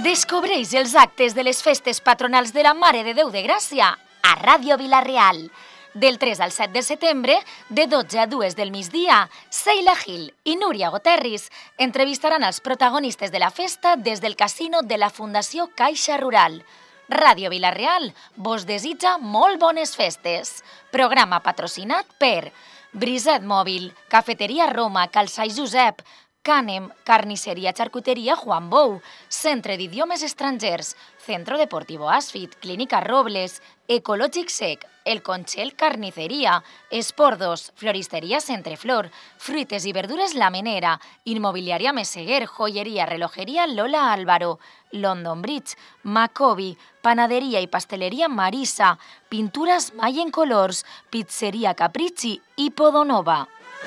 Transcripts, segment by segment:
Descobreix els actes de les festes patronals de la Mare de Déu de Gràcia a Ràdio Vila-real. Del 3 al 7 de setembre, de 12 a 2 del migdia, Sheila Gil i Núria Goterris entrevistaran els protagonistes de la festa des del casino de la Fundació Caixa Rural. Ràdio Vila-real vos desitja molt bones festes. Programa patrocinat per Briset Mòbil, Cafeteria Roma, Calçai Josep, Cànem, Carnisseria Charcuteria Juan Bou, Centre d'Idiomes Estrangers, Centro Deportivo Asfit, Clínica Robles, Ecològic Sec, El Conchel Carniceria, Espordos, Floristeria Centreflor, Fruites i Verdures La Menera, Inmobiliària Meseguer, Joyeria Relojeria Lola Álvaro, London Bridge, Macobi, Panaderia i Pasteleria Marisa, Pintures Mayen Colors, Pizzeria Capricci i Podonova.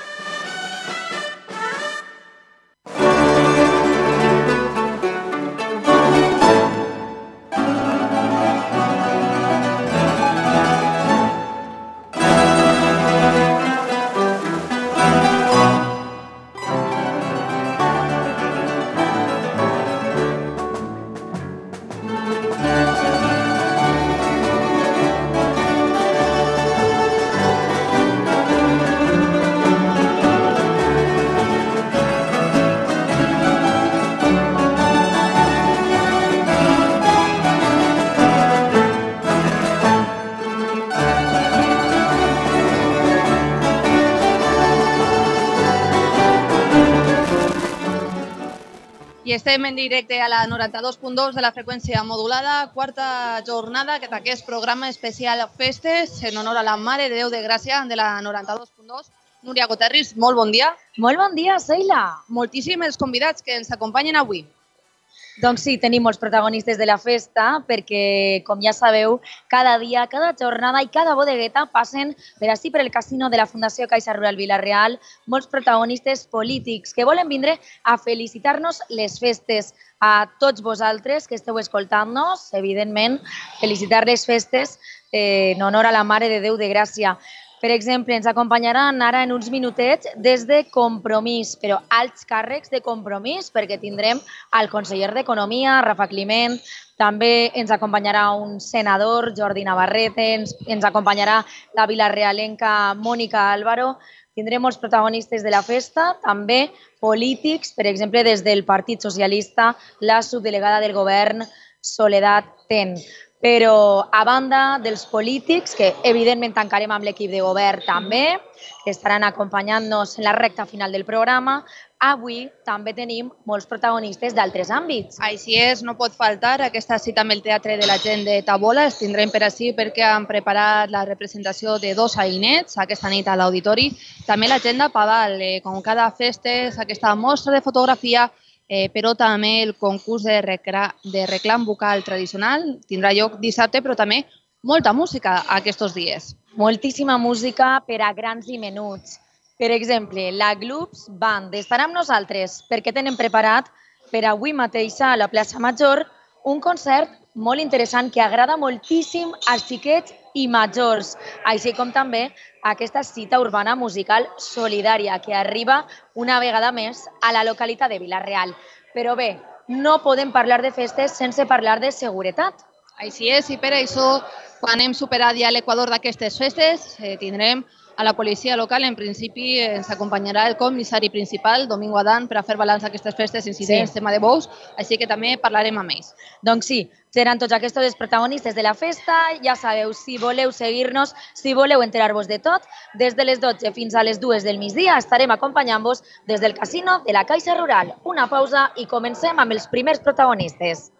I estem en directe a la 92.2 de la freqüència modulada, quarta jornada d'aquest programa especial Festes en honor a la Mare de Déu de Gràcia de la 92.2. Núria Goterris, molt bon dia. Molt bon dia, Sheila. Moltíssims els convidats que ens acompanyen avui. Doncs sí, tenim molts protagonistes de la festa perquè, com ja sabeu, cada dia, cada jornada i cada bodegueta passen per ací per el casino de la Fundació Caixa Rural Vila-real molts protagonistes polítics que volen vindre a felicitar-nos les festes. A tots vosaltres que esteu escoltant-nos, evidentment, felicitar les festes en honor a la Mare de Déu de Gràcia. Per exemple, ens acompanyaran ara en uns minutets des de Compromís, però alts càrrecs de Compromís, perquè tindrem el conseller d'Economia, Rafa Climent, també ens acompanyarà un senador, Jordi Navarrete, ens acompanyarà la vilarealenca Mònica Álvaro, tindrem molts protagonistes de la festa, també polítics, per exemple, des del Partit Socialista, la subdelegada del govern, Soledad Ten. Però a banda dels polítics, que evidentment tancarem amb l'equip de govern també, que estaran acompanyant-nos en la recta final del programa, avui també tenim molts protagonistes d'altres àmbits. Així és, no pot faltar aquesta cita amb el Teatre de la Gent de Tabola. Els tindrem per ací perquè han preparat la representació de dos sainets aquesta nit a l'auditori. També l'agenda Paval, com cada festes, aquesta mostra de fotografia, però també el concurs de reclam vocal tradicional tindrà lloc dissabte, però també molta música aquests dies. Moltíssima música per a grans i menuts. Per exemple, la Gloops Band estarà amb nosaltres perquè tenen preparat per avui mateix a la plaça Major un concert molt interessant que agrada moltíssim als xiquets i majors, així com també aquesta cita urbana musical solidària que arriba una vegada més a la localitat de Vila-real. Però bé, no podem parlar de festes sense parlar de seguretat. Així és, i per això, quan hem superat ja l'equador d'aquestes festes, tindrem a la policia local. En principi ens acompanyarà el comissari principal, Domingo Adán, per a fer balanç d'aquestes festes, incidents, tema de bous, així que també parlarem amb ells. Doncs sí, seran tots aquests els protagonistes de la festa. Ja sabeu, si voleu seguir-nos, si voleu enterar-vos de tot, des de les 12 fins a les 2 del migdia estarem acompanyant-vos des del casino de la Caixa Rural. Una pausa i comencem amb els primers protagonistes.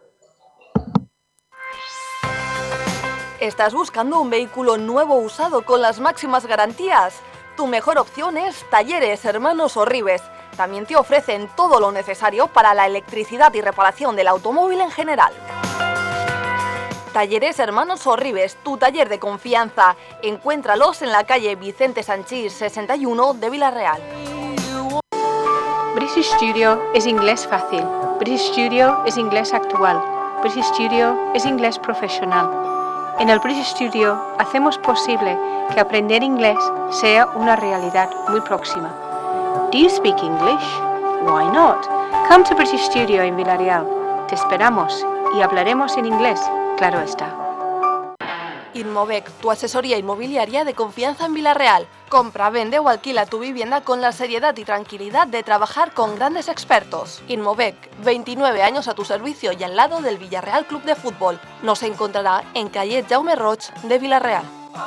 ¿Estás buscando un vehículo nuevo o usado con las máximas garantías? Tu mejor opción es Talleres Hermanos Orribes. También te ofrecen todo lo necesario para la electricidad y reparación del automóvil en general. Talleres Hermanos Orribes, tu taller de confianza. Encuéntralos en la calle Vicente Sanchís 61 de Vila-real. British Studio es inglés fácil. British Studio es inglés actual. British Studio es inglés profesional. En el British Studio hacemos posible que aprender inglés sea una realidad muy próxima. Do you speak English? Why not? Come to British Studio in Vila-real. Te esperamos y hablaremos en inglés, claro está. Inmovec, tu asesoría inmobiliaria de confianza en Vila-real. Compra, vende o alquila tu vivienda con la seriedad y tranquilidad de trabajar con grandes expertos. Inmovec, 29 años a tu servicio y al lado del Villarreal Club de Fútbol. Nos encontrará en calle Jaume Roig de Vila-real.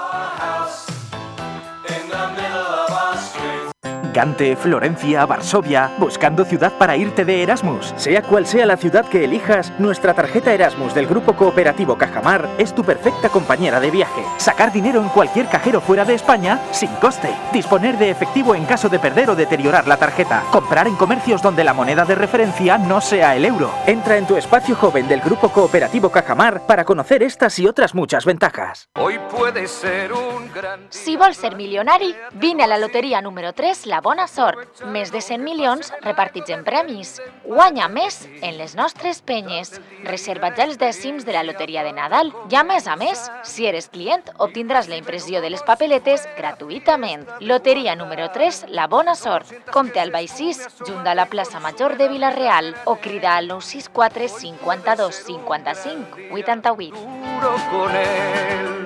Gante, Florencia, Varsovia, buscando ciudad para irte de Erasmus. Sea cual sea la ciudad que elijas, nuestra tarjeta Erasmus del Grupo Cooperativo Cajamar es tu perfecta compañera de viaje. Sacar dinero en cualquier cajero fuera de España sin coste. Disponer de efectivo en caso de perder o deteriorar la tarjeta. Comprar en comercios donde la moneda de referencia no sea el euro. Entra en tu espacio joven del Grupo Cooperativo Cajamar para conocer estas y otras muchas ventajas. Hoy puede ser un gran... Si vols ser milionari, vine a la loteria número 3, La Bona Sort. Més de 100 milions repartits en premis. Guanya més en les nostres penyes. Reserva ja els dècims de la loteria de Nadal. I a més, si eres client, obtindràs la impressió de les papeletes gratuïtament. Loteria número 3, La Bona Sort. Compte al Baix 6, junt a la plaça Major de Vila-real, o crida al 964 52 55 88. Con él.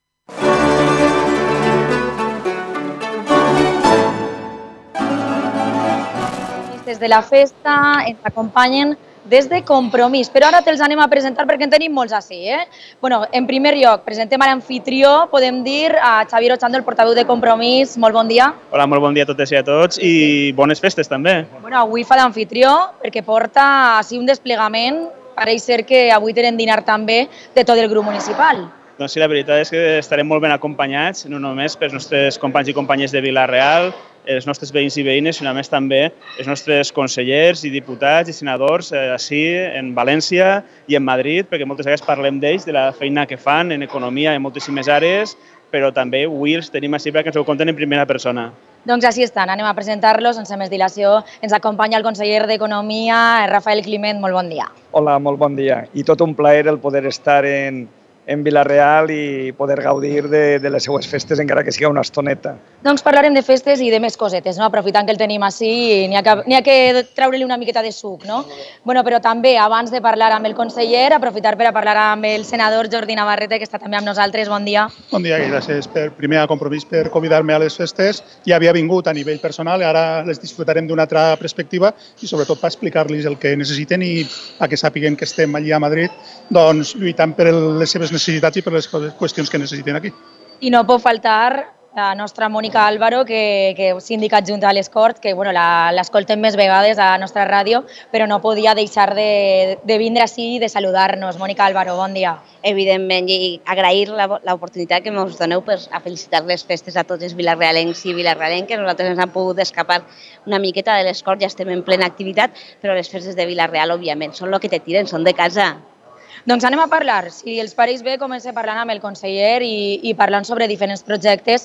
De la festa ens acompanyen des de Compromís, però ara te'ls anem a presentar perquè en tenim molts així. Bueno, en primer lloc, presentem a l'anfitrió, podem dir, a Xavier Ochando, el portaveu de Compromís. Molt bon dia. Hola, molt bon dia a totes i a tots i bones festes també. Bueno, avui fa d'anfitrió perquè porta així un desplegament. Pareix ser que avui tenen dinar també de tot el grup municipal. Doncs sí, la veritat és que estarem molt ben acompanyats, no només pels nostres companys i companyes de Vila-real, els nostres veïns i veïnes, sinó a més també els nostres consellers i diputats i senadors així en València i en Madrid, perquè moltes vegades parlem d'ells, de la feina que fan en economia en moltíssimes àrees, però també avui els tenim així perquè ens ho conten en primera persona. Doncs així estan, anem a presentar-los sense més dilació. Ens acompanya el conseller d'Economia, Rafael Climent. Molt bon dia. Hola, molt bon dia. I tot un plaer el poder estar en Vila-real i poder gaudir de les seues festes, encara que siga una estoneta. Doncs parlarem de festes i de més cosetes, no? Aprofitant que el tenim així, n'hi ha que treure-li una miqueta de suc, no? Bueno, però també, abans de parlar amb el conseller, aprofitar per a parlar amb el senador Jordi Navarrete, que està també amb nosaltres. Bon dia. Bon dia i gràcies primer a Compromís per convidar-me a les festes. Ja havia vingut a nivell personal, ara les disfrutarem d'una altra perspectiva i sobretot per explicar-los el que necessiten i que sàpiguen que estem allà a Madrid doncs, lluitant per les seves necessitats i per les qüestions que necessiten aquí. I no pot faltar la nostra Mònica Álvaro, que síndica adjunta a l'Escort, que bueno, l'escoltem més vegades a la nostra ràdio, però no podia deixar de vindre així i de saludar-nos. Mònica Álvaro, bon dia. Evidentment, i agrair l'oportunitat que ens doneu per a felicitar les festes a tots els vilarealencs i vilarealenques. Nosaltres ens hem pogut escapar una miqueta de l'Escort, ja estem en plena activitat, però les festes de Vila-real, òbviament, són el que te tiren, són de casa. Doncs anem a parlar, si els pareix bé, comencem parlant amb el conseller i parlant sobre diferents projectes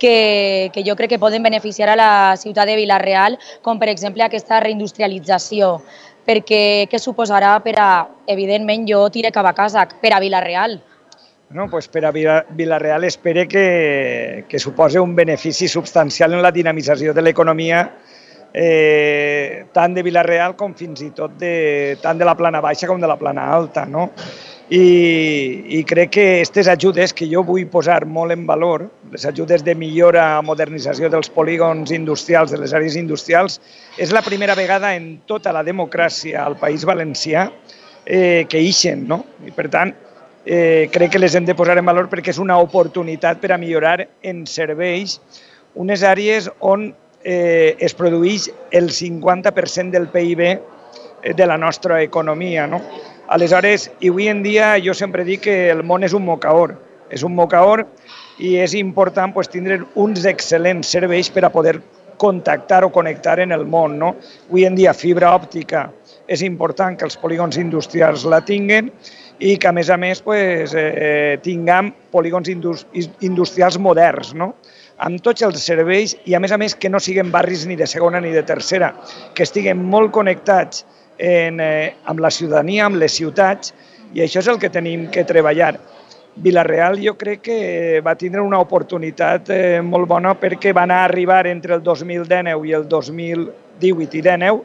que jo crec que poden beneficiar a la ciutat de Vila-real, com per exemple aquesta reindustrialització, perquè què suposarà per a, evidentment, jo tiré cap a casa, per a Vila-real? No, pues per a Vila-real espere que suposi un benefici substancial en la dinamització de l'economia tant de Vila-real com fins i tot tant de la plana baixa com de la plana alta, no? I crec que aquestes ajudes que jo vull posar molt en valor, les ajudes de millora o modernització dels polígons industrials, de les àrees industrials, és la primera vegada en tota la democràcia al País Valencià que ixen, no? I per tant, crec que les hem de posar en valor perquè és una oportunitat per a millorar en serveis unes àrees on es produeix el 50% del PIB de la nostra economia, no? Aleshores, i avui en dia jo sempre dic que el món és un mocaor i és important tindre uns excel·lents serveis per a poder contactar o connectar en el món, no? Avui en dia fibra òptica és important que els polígons industrials la tinguen i que a més tinguem polígons industrials moderns, no? Amb tots els serveis i a més que no siguin barris ni de segona ni de tercera, que estiguen molt connectats amb la ciutadania, amb les ciutats, i això és el que tenim que treballar. Vila-real jo crec que va tindre una oportunitat molt bona perquè va anar a arribar entre el 2019 i el 2018 i 2019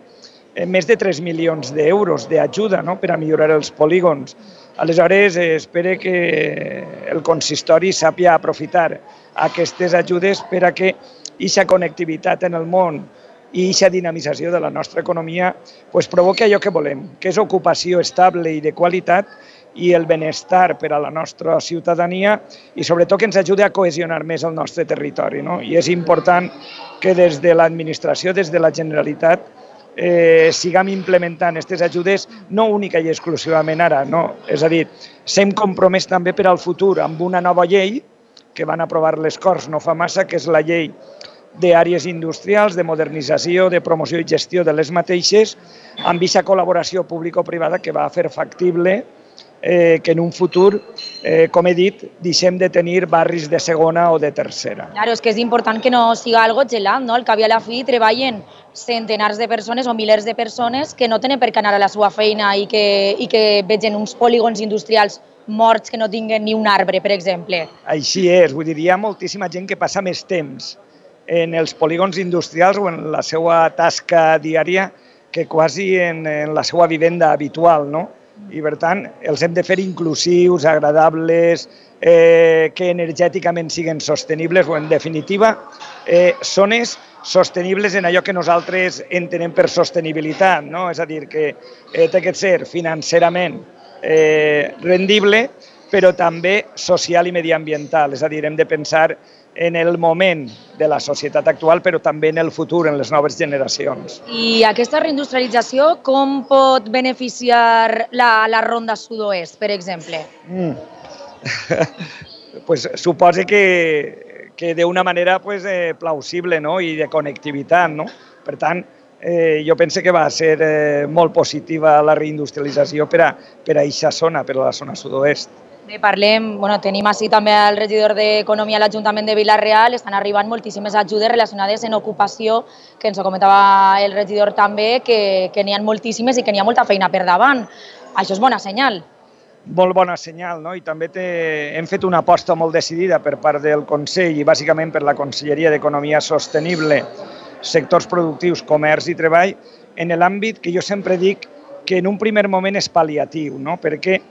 més de 3 milions d'euros d'ajuda, no?, per a millorar els polígons. Aleshores, espero que el consistori sàpia aprofitar aquestes ajudes per a que aquesta connectivitat en el món i aquesta dinamització de la nostra economia provoqui allò que volem, que és ocupació estable i de qualitat i el benestar per a la nostra ciutadania i sobretot que ens ajudi a cohesionar més el nostre territori, no? I és important que des de l'administració, des de la Generalitat, siguem implementant aquestes ajudes no única i exclusivament ara, no? És a dir, s'hem compromès també per al futur amb una nova llei que van aprovar les Corts no fa massa, que és la llei d'àrees industrials, de modernització, de promoció i gestió de les mateixes, amb aquesta col·laboració público-privada que va fer factible que en un futur, com he dit, deixem de tenir barris de segona o de tercera. Claro, és que és important que no siga algo gelat, no? Al cap i a la fi treballen centenars de persones o milers de persones que no tenen per què anar a la seva feina i que vegin uns polígons industrials morts que no tinguen ni un arbre, per exemple. Així és, vull dir, hi ha moltíssima gent que passa més temps en els polígons industrials o en la seva tasca diària que quasi en la seva vivenda habitual, no? I, per tant, els hem de fer inclusius, agradables, que energèticament siguin sostenibles o, en definitiva, zones sostenibles en allò que nosaltres entenem per sostenibilitat, no? És a dir, que té que ser financerament rendible, però també social i mediambiental. És a dir, hem de pensar en el moment de la societat actual, però també en el futur, en les noves generacions. I aquesta reindustrialització com pot beneficiar la Ronda Sud-oest, per exemple? Suposa que d'una manera plausible, no?, i de connectivitat, no? Per tant, jo penso que va ser molt positiva la reindustrialització per a aquesta zona, per a la zona sud-oest. Tenim així també el regidor d'Economia a l'Ajuntament de Vila-real, estan arribant moltíssimes ajudes relacionades en ocupació, que ens ho comentava el regidor també, que n'hi ha moltíssimes i que n'hi ha molta feina per davant. Això és bona senyal. Molt bona senyal, no? I també hem fet una aposta molt decidida per part del Consell i bàsicament per la Conselleria d'Economia Sostenible, sectors productius, comerç i treball, en l'àmbit que jo sempre dic que en un primer moment és pal·liatiu, no? Perquè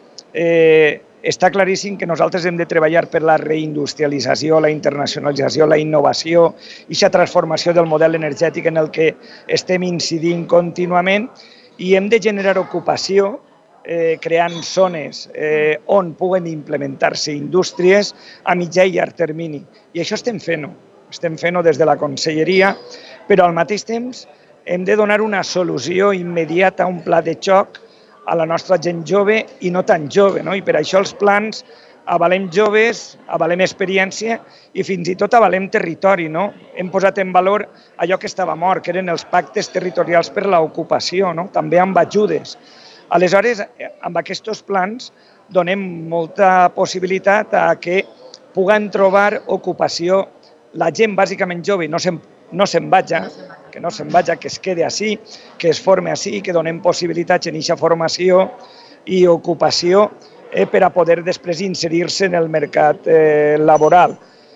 està claríssim que nosaltres hem de treballar per la reindustrialització, la internacionalització, la innovació i aquesta transformació del model energètic en el que estem incidint contínuament i hem de generar ocupació creant zones on puguen implementar-se indústries a mitjà i llarg termini. I això estem fent-ho. Estem fent-ho des de la Conselleria, però al mateix temps hem de donar una solució immediata, un pla de xoc a la nostra gent jove i no tan jove, no? I per això els plans avalem joves, avalem experiència i fins i tot avalem territori, no? Hem posat en valor allò que estava mort, que eren els pactes territorials per l'ocupació, no? També amb ajudes. Aleshores, amb aquests plans donem molta possibilitat a que puguen trobar ocupació la gent bàsicament jove, no se'n vaja, que es quedi així, que es forme així, que donem possibilitats en aquesta formació i ocupació per a poder després inserir-se en el mercat laboral.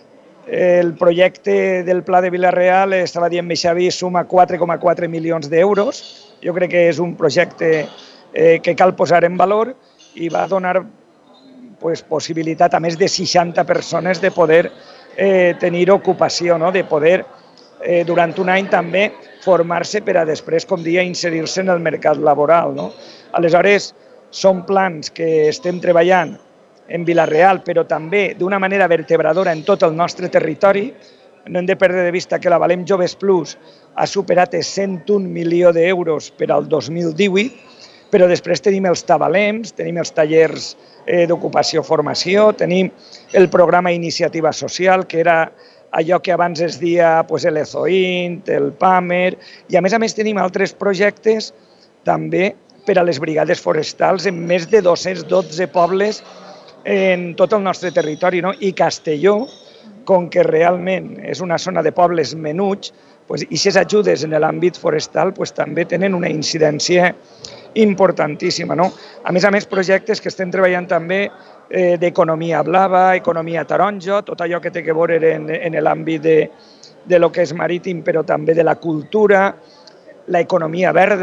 El projecte del Pla de Vila-real, estava dient Xavi, suma 4,4 milions d'euros. Jo crec que és un projecte que cal posar en valor i va donar possibilitat a més de 60 persones de poder tenir ocupació, de poder durant un any també formar-se per a després, com deia, inserir-se en el mercat laboral. Aleshores, són plans que estem treballant en Vila-real, però també d'una manera vertebradora en tot el nostre territori. No hem de perdre de vista que la Valem Joves Plus ha superat els 101 milions d'euros per al 2018, però després tenim els Tavalems, tenim els tallers d'ocupació-formació, tenim el programa Iniciativa Social, que era allò que abans es deia l'EZOINT, el PAMER, i a més tenim altres projectes també per a les brigades forestals en més de 212 pobles en tot el nostre territori, i Castelló, com que realment és una zona de pobles menuts, i aquestes ajudes en l'àmbit forestal també tenen una incidència importantíssima. A més, projectes que estem treballant també d'economia blava, economia taronja, tot allò que té a veure en l'àmbit de lo que és marítim, però també de la cultura, l'economia verda,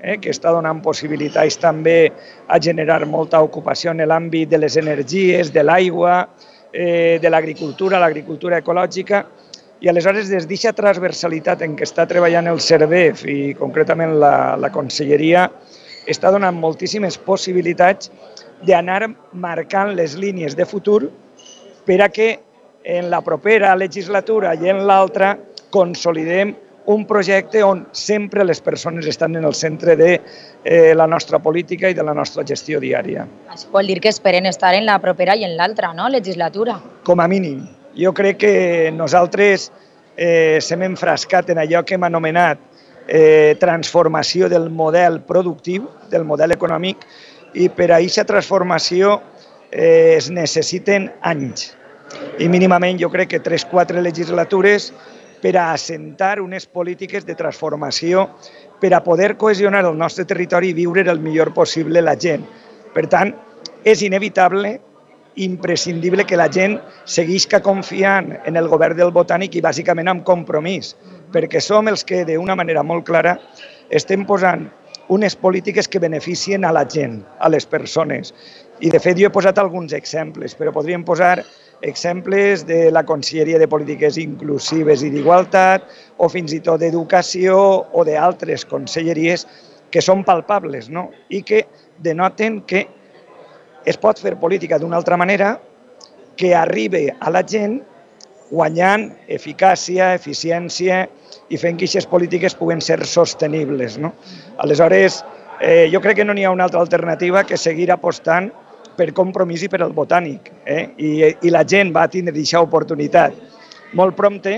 que està donant possibilitats també a generar molta ocupació en l'àmbit de les energies, de l'aigua, de l'agricultura ecològica, i aleshores des d'aquesta transversalitat en què està treballant el CERVEF i concretament la Conselleria, està donant moltíssimes possibilitats d'anar marcant les línies de futur per a que en la propera legislatura i en l'altra consolidem un projecte on sempre les persones estan en el centre de la nostra política i de la nostra gestió diària. Això vol dir que esperen estar en la propera i en l'altra, no?, legislatura. Com a mínim. Jo crec que nosaltres s'hem enfrascat en allò que hem anomenat transformació del model productiu, del model econòmic, i per a aquesta transformació es necessiten anys. I mínimament jo crec que 3-4 legislatures per a assentar unes polítiques de transformació per a poder cohesionar el nostre territori i viure el millor possible la gent. Per tant, és inevitable, imprescindible que la gent seguisca confiant en el govern del Botànic i bàsicament amb compromís, perquè som els que d'una manera molt clara estem posant unes polítiques que beneficien a la gent, a les persones. I de fet jo he posat alguns exemples, però podríem posar exemples de la Conselleria de Polítiques Inclusives i d'Igualtat o fins i tot d'Educació o d'altres conselleries que són palpables, no?, i que denoten que es pot fer política d'una altra manera que arribi a la gent guanyant eficàcia, eficiència i fent que aquestes polítiques puguen ser sostenibles, no? Aleshores, jo crec que no n'hi ha una altra alternativa que seguir apostant per Compromís i per el Botànic. I la gent va tindre aquesta oportunitat molt prompte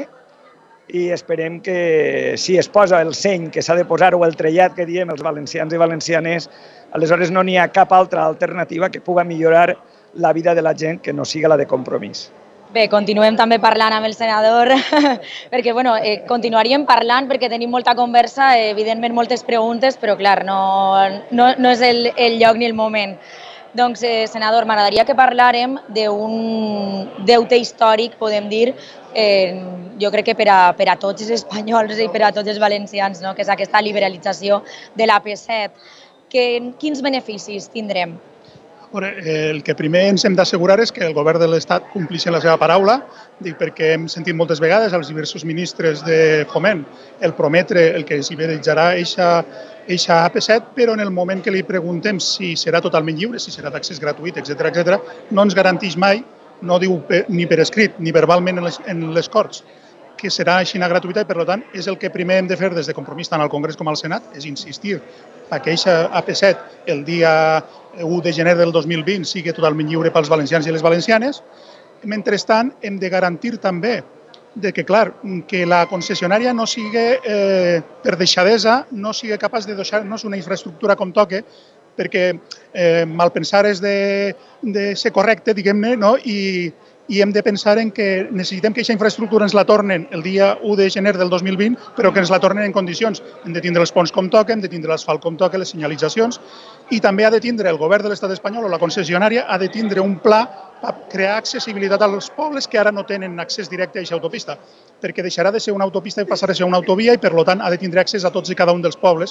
i esperem que si es posa el seny que s'ha de posar o el trellat que diem els valencians i valencianes, aleshores no n'hi ha cap altra alternativa que pugui millorar la vida de la gent que no siga la de Compromís. Bé, continuem també parlant amb el senador, perquè continuaríem parlant perquè tenim molta conversa, evidentment moltes preguntes, però clar, no és el lloc ni el moment. Doncs, senador, m'agradaria que parlàrem d'un deute històric, podem dir, jo crec que per a tots els espanyols i per a tots els valencians, que és aquesta liberalització de l'AP7. Quins beneficis tindrem? El que primer ens hem d'assegurar és que el govern de l'Estat compleixi la seva paraula, perquè hem sentit moltes vegades als diversos ministres de Foment el prometre el que es liberalitzarà eixa AP7, però en el moment que li preguntem si serà totalment lliure, si serà d'accés gratuït, etc., no ens garanteix mai, no diu ni per escrit ni verbalment en les Corts, que serà així gratuïta i, per tant, és el que primer hem de fer des de Compromís tant al Congrés com al Senat, és insistir perquè eixa AP7 el dia 1 de gener del 2020 sigui totalment lliure pels valencians i les valencianes. Mentrestant, hem de garantir també que, clar, que la concessionària no sigui, per deixadesa, no sigui capaç de deixar-nos una infraestructura com toque, perquè malpensar és de ser correcte, diguem-ne, i hem de pensar en que necessitem que aquesta infraestructura ens la tornen el dia 1 de gener del 2020, però que ens la tornen en condicions. Hem de tindre els ponts com toca, hem de tindre l'asfalt com toca, les senyalitzacions, i també ha de tindre el govern de l'estat espanyol o la concessionària ha de tindre un pla per crear accessibilitat als pobles que ara no tenen accés directe a aquesta autopista, perquè deixarà de ser una autopista i passarà a ser una autovia i, per tant, ha de tindre accés a tots i cada un dels pobles,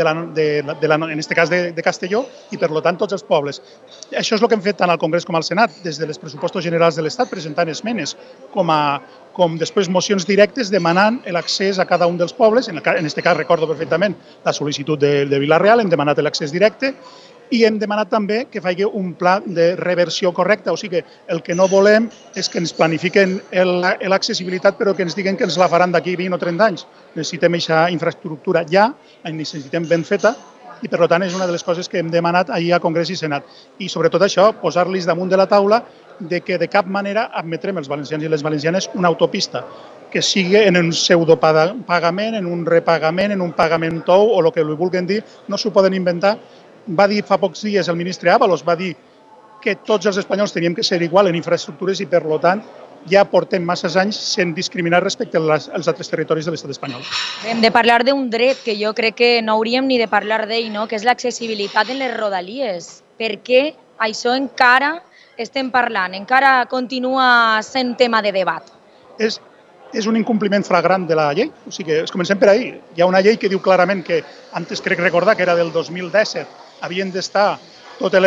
en aquest cas de Castelló, i, per tant, tots els pobles. Això és el que hem fet tant al Congrés com al Senat, des dels pressupostos generals de l'Estat, presentant esmenes, com després mocions directes demanant l'accés a cada un dels pobles. En aquest cas recordo perfectament la sol·licitud de Vila-real, hem demanat l'accés directe i hem demanat també que faci un pla de reversió correcta. O sigui que el que no volem és que ens planifiquen l'accessibilitat però que ens diguen que ens la faran d'aquí 20 o 30 anys. Necessitem aquesta infraestructura ja, la necessitem ben feta, i per tant és una de les coses que hem demanat ahir a Congrés i Senat. I sobretot això, posar-los damunt de la taula de que de cap manera admetrem els valencians i les valencianes una autopista que sigui en un pseudopagament, en un repagament, en un pagament tou o el que li vulguin dir, no s'ho poden inventar. Va dir fa pocs dies el ministre Ábalos, va dir que tots els espanyols teníem que ser igual en infraestructures i, per tant, ja portem masses anys sent discriminats respecte als altres territoris de l'estat espanyol. Hem de parlar d'un dret que jo crec que no hauríem ni de parlar d'ell, que és l'accessibilitat en les rodalies. Per què això encara estem parlant, encara continua sent tema de debat? és un incompliment flagrant de la llei. O sigui, comencem per ahir. Hi ha una llei que diu clarament que, antes crec recordar que era del 2017, havien d'estar totes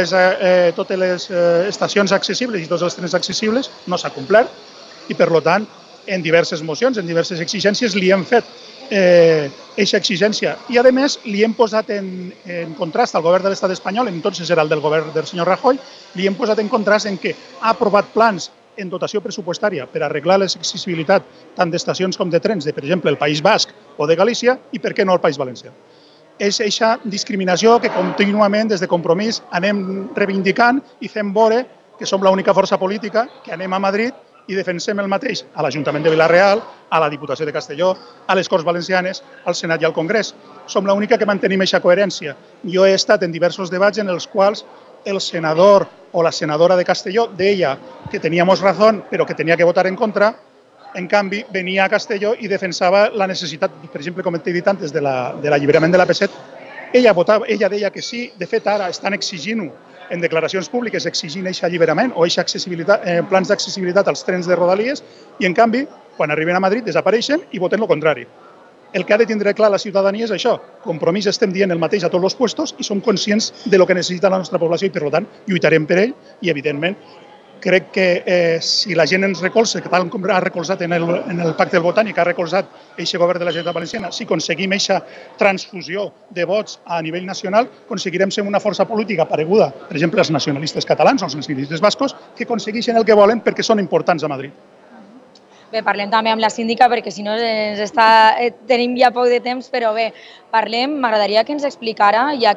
les estacions accessibles i tots els trens accessibles, no s'ha complert i, per tant, en diverses mocions, en diverses exigències, li hem fet aquesta exigència. I, a més, li hem posat en contrast al govern de l'estat espanyol, entonces era el del govern del senyor Rajoy, li hem posat en contrast en què ha aprovat plans en dotació pressupostària per arreglar l'accessibilitat tant d'estacions com de trens de, per exemple, el País Basc o de Galícia i, per què no, el País Valencià. És aquesta discriminació que contínuament des de Compromís anem reivindicant i fem veure que som l'única força política que anem a Madrid i defensem el mateix a l'Ajuntament de Vila-real, a la Diputació de Castelló, a les Corts Valencianes, al Senat i al Congrés. Som l'única que mantenim aquesta coherència. Jo he estat en diversos debats en els quals el senador o la senadora de Castelló deia que teníamos razón, però que tenia que votar en contra. En canvi, venia a Castelló i defensava la necessitat, per exemple, com he dit antes, de l'alliberament de l'AP7. Ella deia que sí, de fet, ara estan exigint-ho en declaracions públiques, exigint aquest alliberament o aquests plans d'accessibilitat als trens de Rodalies i, en canvi, quan arriben a Madrid, desapareixen i voten el contrari. El que ha de tindre clar la ciutadania és això. Compromís estem dient el mateix a tots els puestos i som conscients de lo que necessita la nostra població i, per tant, lluitarem per ell i, evidentment, crec que si la gent ens recolza, que tal com ha recolzat en el Pacte del Botànic, ha recolzat aquest govern de la Generalitat Valenciana, si aconseguim aquesta transfusió de vots a nivell nacional, aconseguirem ser una força política pareguda, per exemple, als nacionalistes catalans o als nacionalistes bascos, que aconsegueixen el que volen perquè són importants a Madrid. Bé, parlem també amb la síndica perquè si no tenim ja poc de temps, però bé, m'agradaria que ens explicara, ja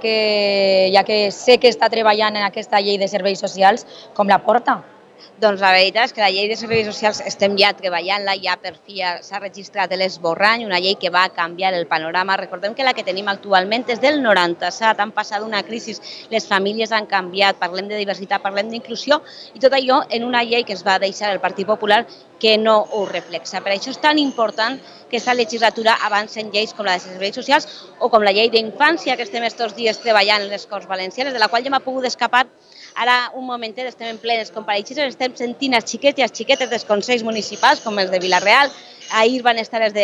que sé que està treballant en aquesta llei de serveis socials, com la porta. Doncs la veritat és que la llei de serveis socials estem ja treballant-la, ja per fi s'ha registrat l'esborrany, una llei que va canviar el panorama. Recordem que la que tenim actualment és del 97, han passat una crisi, les famílies han canviat, parlem de diversitat, parlem d'inclusió, i tot allò en una llei que es va deixar el Partit Popular que no ho reflexa. Per això és tan important que aquesta legislatura avanci en lleis com la de serveis socials o com la llei d'infància que estem estos dies treballant en les Corts Valencianes, de la qual ja m'ha pogut escapar. Ara, un momentet, estem en plenes compareixences, estem sentint els xiquets i els xiquetes dels consells municipals, com els de Vila-real, ahir van estar els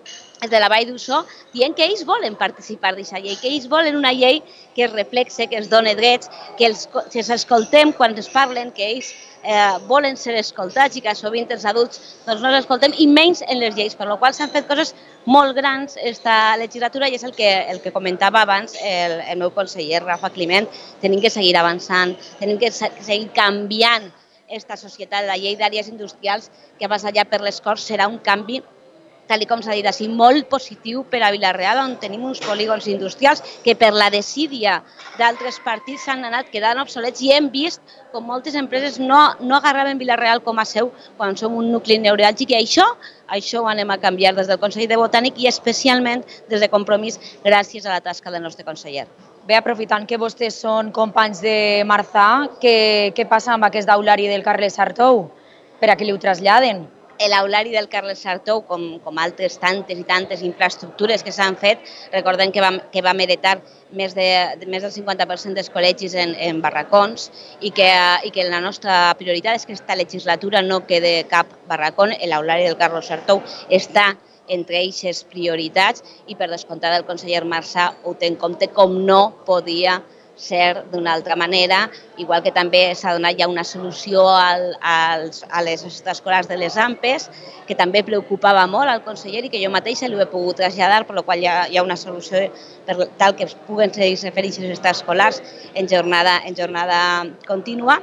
de la Vall d'Uixó, dient que ells volen participar d'aquesta llei, que ells volen una llei que es reflexe, que es doni drets, que els escoltem quan es parlen, que ells volen ser escoltats i que sovint els adults no els escoltem, i menys en les lleis, per la qual s'han fet coses molt grans esta legislatura i és el que comentava abans el meu conseller Rafa Climent. Tenim que seguir avançant, tenim que seguir canviant aquesta societat. La llei d'àrees industrials que ha passat ja per les Corts serà un canvi, tal com s'ha dit així, molt positiu per a Vila-real, on tenim uns polígons industrials que per la desídia d'altres partits s'han anat quedant obsolets i hem vist com moltes empreses no agarraven Vila-real com a seu quan som un nucli neuràlgic i això ho anem a canviar des del Consell de Botànic i especialment des de Compromís gràcies a la tasca del nostre conseller. Bé, aprofitant que vostès són companys de Marçà, què passa amb aquest aulari del Carles Sartou? Per a qui li ho traslladen? L'aulari del Carles Sartou, com altres tantes i tantes infraestructures que s'han fet, recordem que vam heretar més del 50% dels col·legis en barracons i que la nostra prioritat és que aquesta legislatura no quede cap barracón. L'aulari del Carles Sartou està entre aquestes prioritats i per descomptat el conseller Marçà ho té en compte com no podia ser d'una altra manera, igual que també s'ha donat ja una solució a les escolars de les AMPES, que també preocupava molt al conseller i que jo mateixa li ho he pogut traslladar, per la qual hi ha una solució per tal que puguen ser referits a les escolars en jornada contínua,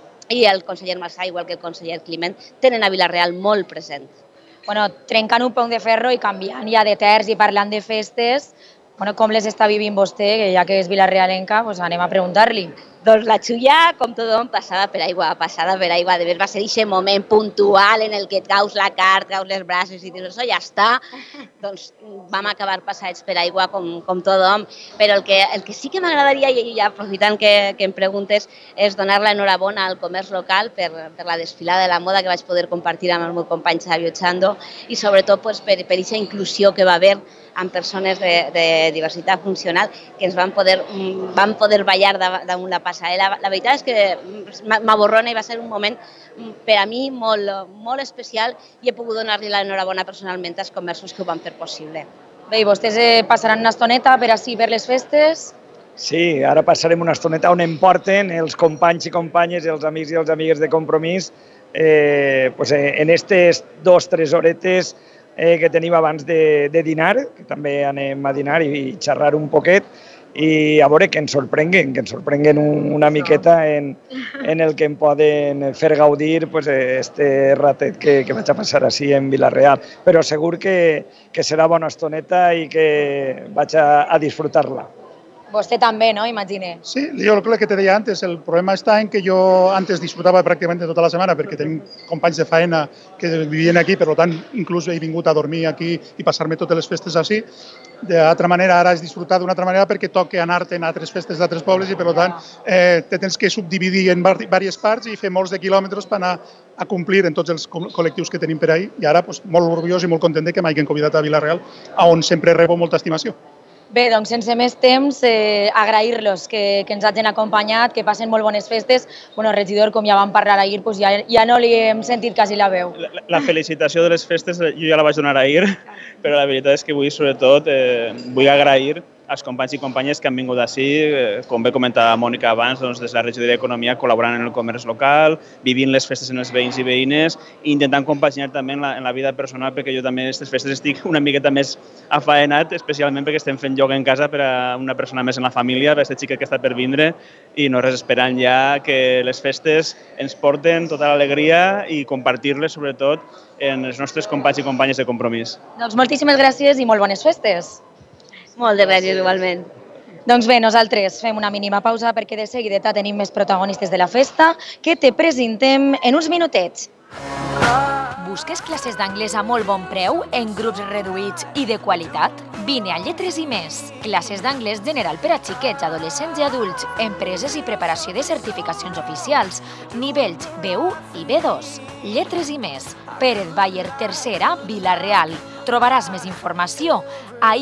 i el conseller Marçà, igual que el conseller Climent, tenen a Vila-real molt present. Bueno, trencant un pont de ferro i canviant ja de terç i parlant de festes, com les està vivint vostè, que ja que és vilarealenca, anem a preguntar-li. Doncs la xulla, com tothom, passada per aigua. De més va ser aquest moment puntual en el que et caus la cara, caus les braços i dius, això ja està. Doncs vam acabar passats per aigua com tothom. Però el que sí que m'agradaria, i ja aprofitant que em preguntes, és donar l'enhorabona al comerç local per la desfilada de la moda que vaig poder compartir amb el meu company Xavi Ochando i sobretot per aquesta inclusió que va haver amb persones de diversitat funcional que ens van poder ballar damunt la pasta passar. La veritat és que m'aborrona i va ser un moment per a mi molt especial i he pogut donar-li l'enhorabona personalment als comerços que ho van fer possible. Bé, i vostès passaran una estoneta per així per les festes? Sí, ara passarem una estoneta on em porten els companys i companyes, els amics i les amigues de Compromís, en aquestes 2-3 horetes que tenim abans de dinar, que també anem a dinar i xerrar un poquet, i a veure que ens sorprenguen una miqueta en el que em poden fer gaudir este ratet que vaig a passar així en Vila-real. Però segur que serà bona estoneta i que vaig a disfrutar-la. Vostè també, no? Imagine. Sí, yo lo que te decía antes, el problema está en que yo antes disfrutaba prácticamente toda la semana perquè tenim companys de faena que vivien aquí, per tant, inclús he vingut a dormir aquí i passar-me totes les festes així. D'altra manera, ara és disfrutar d'una altra manera perquè toca anar-te'n a altres festes d'altres pobles i, per tant, te tens que subdividir en diverses parts i fer molts de quilòmetres per anar a complir en tots els col·lectius que tenim per ahí. I ara, molt orgullós i molt content que m'hagin convidat a Vila-real, on sempre rebo molta estimació. Bé, doncs sense més temps, agrair-los que ens hagin acompanyat, que passen molt bones festes. Bueno, regidor, com ja vam parlar ahir, ja no li hem sentit quasi la veu. La felicitació de les festes jo ja la vaig donar ahir, però la veritat és que avui, sobretot, vull agrair als companys i companyes que han vingut així, com bé comentava Mònica abans, des de la regidoria d'Economia, col·laborant en el comerç local, vivint les festes en els veïns i veïnes i intentant compaginar també en la vida personal, perquè jo també en aquestes festes estic una miqueta més afaenat, especialment perquè estem fent lloc en casa per a una persona més en la família, per aquest xiquet que està per vindre, i no res, esperant ja que les festes ens porten tota l'alegria i compartir-les, sobretot, en els nostres companys i companyes de Compromís. Doncs moltíssimes gràcies i molt bones festes. Moltes gràcies, igualment. Doncs bé, nosaltres fem una mínima pausa perquè de seguideta tenim més protagonistes de la festa que te presentem en uns minutets. Busques classes d'anglès a molt bon preu, en grups reduïts i de qualitat? Vine a Lletres i Més. Classes d'anglès general per a xiquets, adolescents i adults, empreses i preparació de certificacions oficials, nivells B1 i B2. Lletres i Més. Pérez Bayer Tercera, Vila-real. Trobaràs més informació a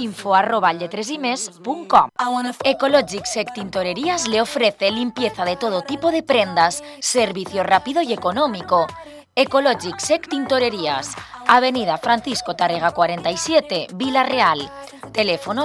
info@lletresimes.com. Ecologic Sec Tintorerías le ofrece limpieza de todo tipo de prendas, servicio rápido y económico. Ecologic Sec Tintorerías, Avenida Francisco Tárrega 47, Vila-real. Teléfono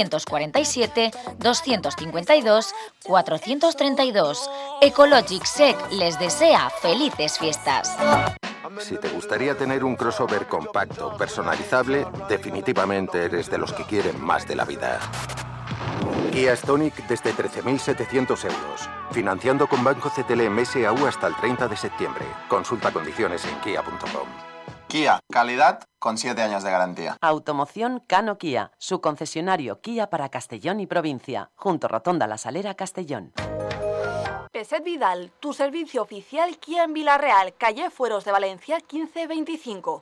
647-252-432. Ecologic Sec les desea felices fiestas. Si te gustaría tener un crossover compacto, personalizable, definitivamente eres de los que quieren más de la vida. Kia Stonic desde 13.700 euros. Financiando con Banco CTLM MSAU hasta el 30 de septiembre. Consulta condiciones en kia.com. Kia, calidad con 7 años de garantía. Automoción Cano Kia, su concesionario Kia para Castellón y provincia, junto Rotonda La Salera, Castellón. Peset Vidal, tu servicio oficial Kia en Vila-real, calle Fueros de Valencia 1525.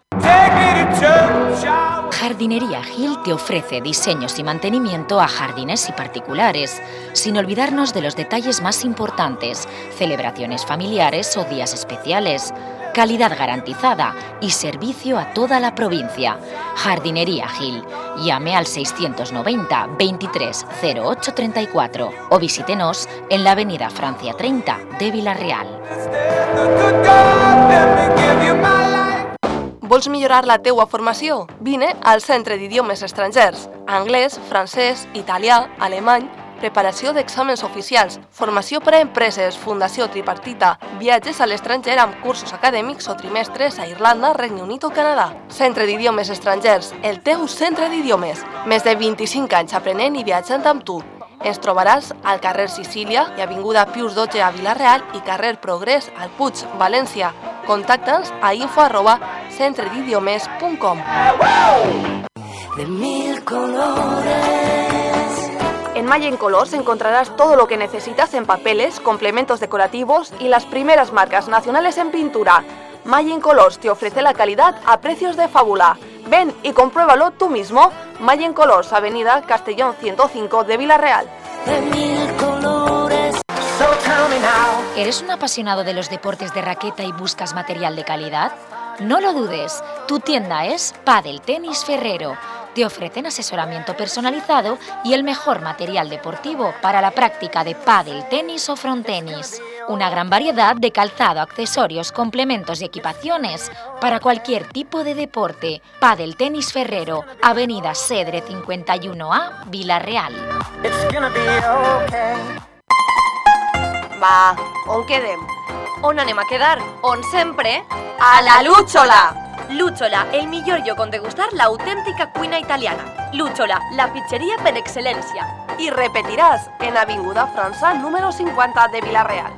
Jardinería Gil te ofrece diseños y mantenimiento a jardines y particulares, sin olvidarnos de los detalles más importantes, celebraciones familiares o días especiales. Calidad garantizada y servicio a toda la provincia. Jardinería Gil. Llame al 690 23 08 34 o visítenos en la avenida Francia 30 de Vila-real. Vols millorar la teua formació? Vine al Centre d'Idiomes Estrangers. Anglès, francès, italià, alemany, preparació d'exàmens oficials, formació per a empreses, fundació tripartita, viatges a l'estranger amb cursos acadèmics o trimestres a Irlanda, Regne Unit o Canadà. Centre d'Idiomes Estrangers, el teu centre d'idiomes. Més de 25 anys aprenent i viatjant amb tu. Ens trobaràs al carrer Sicília i avinguda Pius XII a Vila-real i carrer Progrés al Puig, València. Contacta'ns a info@centredidiomes.com. De mil colores. En Mayen Colors encontrarás todo lo que necesitas en papeles, complementos decorativos y las primeras marcas nacionales en pintura. Mayen Colors te ofrece la calidad a precios de fábula. Ven y compruébalo tú mismo. Mayen Colors, Avenida Castellón 105 de Vila-real. De mil colores. ¿Eres un apasionado de los deportes de raqueta y buscas material de calidad? No lo dudes, tu tienda es Padel Tenis Ferrero. Te ofrecen asesoramiento personalizado y el mejor material deportivo para la práctica de pádel, tenis o frontenis. Una gran variedad de calzado, accesorios, complementos y equipaciones para cualquier tipo de deporte. Pádel Tenis Ferrero, Avenida Cedre 51A, Vila-real. Va, on quedem? On anem a quedar? On sempre? A la Lúchola! Lúchola, el millor lloc on degustar l'autèntica cuina italiana. Lúchola, la pizzeria per excel·lència. I repetiràs en Avinguda França, número 50 de Vila-real.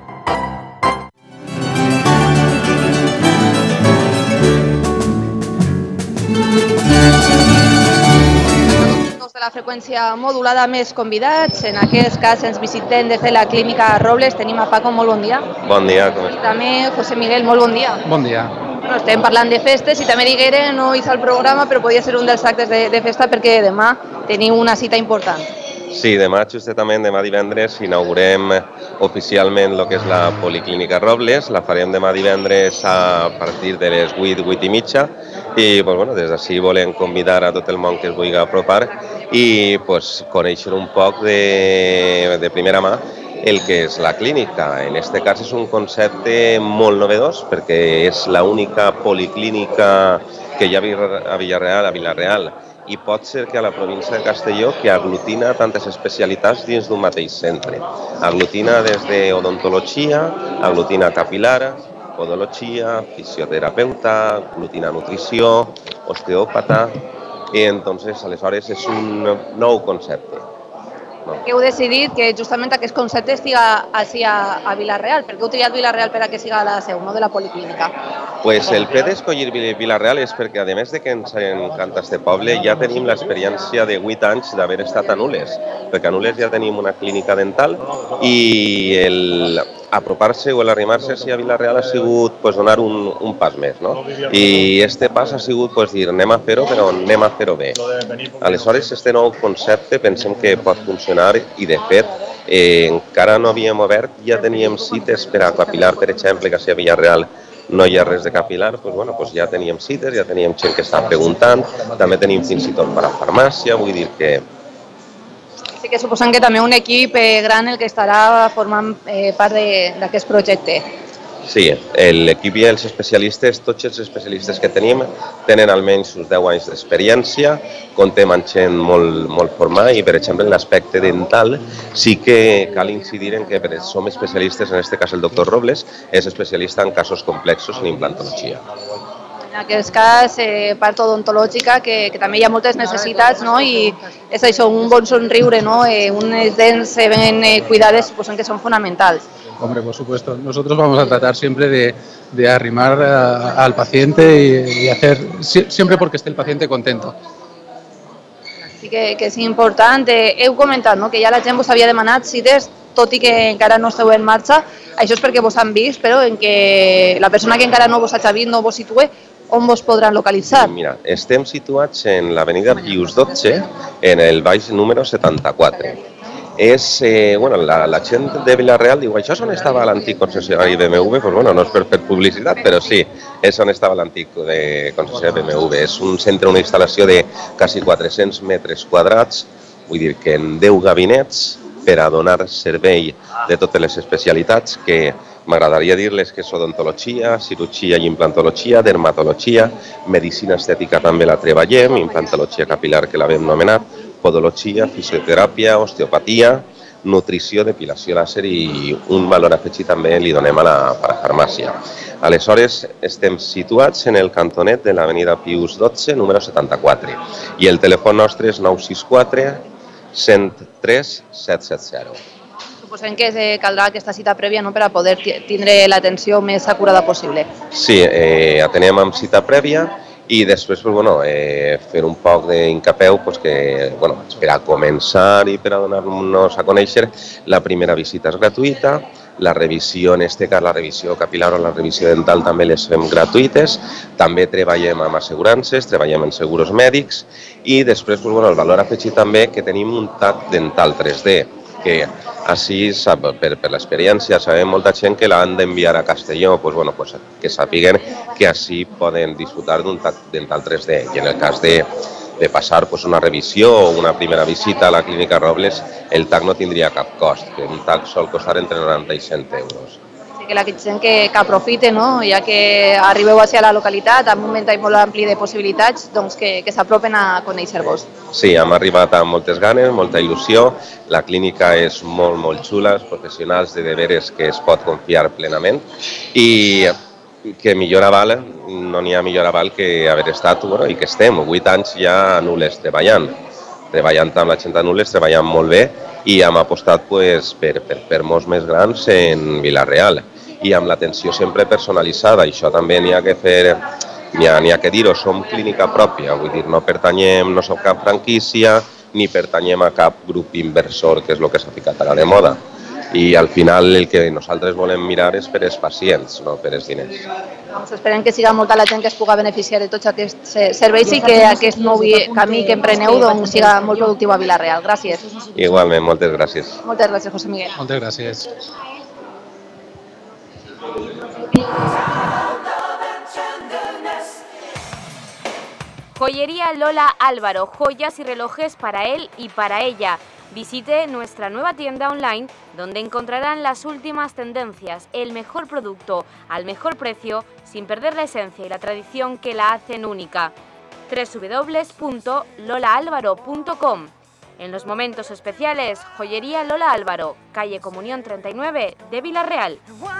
De la freqüència modulada més convidats. En aquest cas ens visitem des de la Clínica Robles. Tenim a Paco, molt bon dia. Bon dia. Com I també José Miguel, molt bon dia. Bon dia. Bueno, estem parlant de festes i també digueren, no hice el programa, però podia ser un dels actes de festa perquè demà teniu una cita important. Sí, demà justament, demà divendres, inaugurem oficialment el que és la Policlínica Robles. La farem demà divendres a partir de les 8, 8 i mitja. I bueno, des d'ací volem convidar a tot el món que es vulgui apropar i conèixer un poc de primera mà el que és la clínica. En aquest cas és un concepte molt novedós perquè és l'única policlínica que hi ha a Vila-real i pot ser que a la província de Castelló que aglutina tantes especialitats dins d'un mateix centre. Aglutina des d'odontologia, aglutina capilar, podologia, fisioterapeuta, aglutina nutrició, osteòpata, i entonces aleshores és un nou concepte. Que heu decidit que justament aquest concepte estiga així a Vila-real. Per què heu triat Vila-real per a que siga la seu, no de la policlínica? Pues el fet d'escollir Vila-real és perquè, a més de que ens encanta este poble, ja tenim l'experiència de 8 anys d'haver estat a Nules, perquè a Nules ja tenim una clínica dental i apropar-se o l'arrimar-se a Vila-real ha sigut donar un pas més, no? I este pas ha sigut dir anem a fer-ho, però anem a fer-ho bé. Aleshores, este nou concepte pensem que pot funcionar i, de fet, encara no havíem obert, ja teníem cites per a capilar, per exemple, que si a Vila-real no hi ha res de capilar, ja teníem cites, ja teníem gent que està preguntant, també tenim fins i tot per a farmàcia, vull dir que... Sí que suposen que també un equip gran el que estarà formant part d'aquest projecte. Sí, l'equip i els especialistes, tots els especialistes que tenim, tenen almenys uns 10 anys d'experiència, comptem amb gent molt formada i, per exemple, en l'aspecte dental sí que cal incidir en que som especialistes, en aquest cas el doctor Robles, és especialista en casos complexos en implantologia. En aquest cas, part odontològica, que també hi ha moltes necessitats, no? I és això, un bon somriure, no? Unes dents ben cuidades, suposen que són fonamentals. Hombre, por supuesto. Nosotros vamos a tratar siempre de arrimar al paciente y hacer siempre porque esté el paciente contento. Sí que és important. Heu comentat que ja la gent vos havia demanat cites, tot i que encara no esteu en marxa. Això és perquè vos han vist, però en què la persona que encara no vos ha vist no vos situa, on vos podran localitzar? Mira, estem situats en l'avenida Pius 12, en el baix número 74. La gent de Vila-real diu, això és on estava l'antic concessionari BMW? No és per fer publicitat, però sí, és on estava l'antic concessionari BMW. És un centre, una instal·lació de quasi 400 metres quadrats, vull dir que en 10 gabinets per a donar servei de totes les especialitats que m'agradaria dir-les que és odontologia, cirurgia i implantologia, dermatologia, medicina estètica també la treballem, implantologia capilar que l'havem nomenat, podologia, fisioteràpia, osteopatia, nutrició, depilació làser i un valor afegit també li donem a la parafarmàcia. Aleshores, estem situats en el cantonet de l'avenida Pius 12, número 74, i el telèfon nostre és 964 103 770. Suposem que caldrà aquesta cita prèvia per a poder tindre l'atenció més acurada possible. Sí, atenem amb cita prèvia i després fer un poc d'incapeu per a començar i per a donar-nos a conèixer. La primera visita és gratuïta, la revisió, en aquest cas la revisió capilar o la revisió dental també les fem gratuïtes, també treballem amb assegurances, treballem en seguros mèdics i després el valor afegit també que tenim un TAC dental 3D, que així, per l'experiència, sabem molta gent que l'han d'enviar a Castelló, que sàpiguen que així poden disfrutar d'un TAC dental 3D. I en el cas de passar pues, una revisió o una primera visita a la Clínica Robles, el TAC no tindria cap cost, que un TAC sol costar entre 90 i 100 euros. Que la gent que aprofite, no? Ja que arribeu a la localitat, amb un ventall molt ampli de possibilitats, doncs que s'apropen a conèixer-vos. Sí, hem arribat amb moltes ganes, molta il·lusió, la clínica és molt xula, els professionals de veres que es pot confiar plenament i que millor aval, no n'hi ha millor aval que haver estat, i que estem 8 anys ja a Nules treballant amb la gent a Nules, treballant molt bé i hem apostat per molts més grans en Vila-real i amb l'atenció sempre personalitzada. Això també n'hi ha que dir-ho, som clínica pròpia, vull dir, no som cap franquícia ni pertanyem a cap grup inversor, que és el que s'ha ficat ara de moda. I al final el que nosaltres volem mirar és per als pacients, no per als diners. Doncs esperem que siga molta la gent que es pugui beneficiar de tots aquests serveis i que aquest nou camí que empreneu doncs, siga molt productiu a Vila-real. Gràcies. Igualment, moltes gràcies. Moltes gràcies, José Miguel. Moltes gràcies. Joyería Lola Álvaro, joyas y relojes para él y para ella. Visite nuestra nueva tienda online donde encontrarán las últimas tendencias, el mejor producto al mejor precio sin perder la esencia y la tradición que la hacen única. www.lolaalvaro.com. En los momentos especiales, Joyería Lola Álvaro, calle Comunión 39 de Vila-real.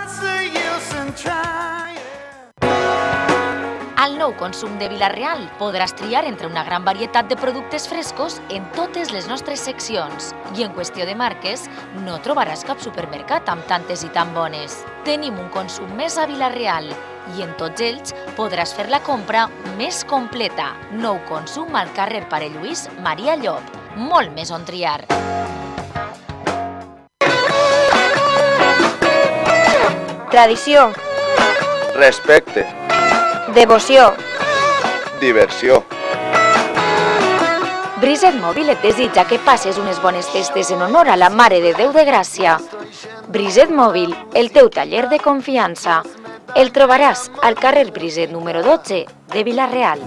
Al nou consum de Vila-real podràs triar entre una gran varietat de productes frescos en totes les nostres seccions. I en qüestió de marques, no trobaràs cap supermercat amb tantes i tan bones. Tenim un consum més a Vila-real i en tots ells podràs fer la compra més completa. Nou consum al carrer Pare Lluís, Maria Llop. Molt més on triar. Tradició. Respecte. Devoció. Diversió. Briset Mòbil et desitja que passes unes bones festes en honor a la Mare de Déu de Gràcia. Briset Mòbil, el teu taller de confiança. El trobaràs al carrer Briset número 12 de Vila-real.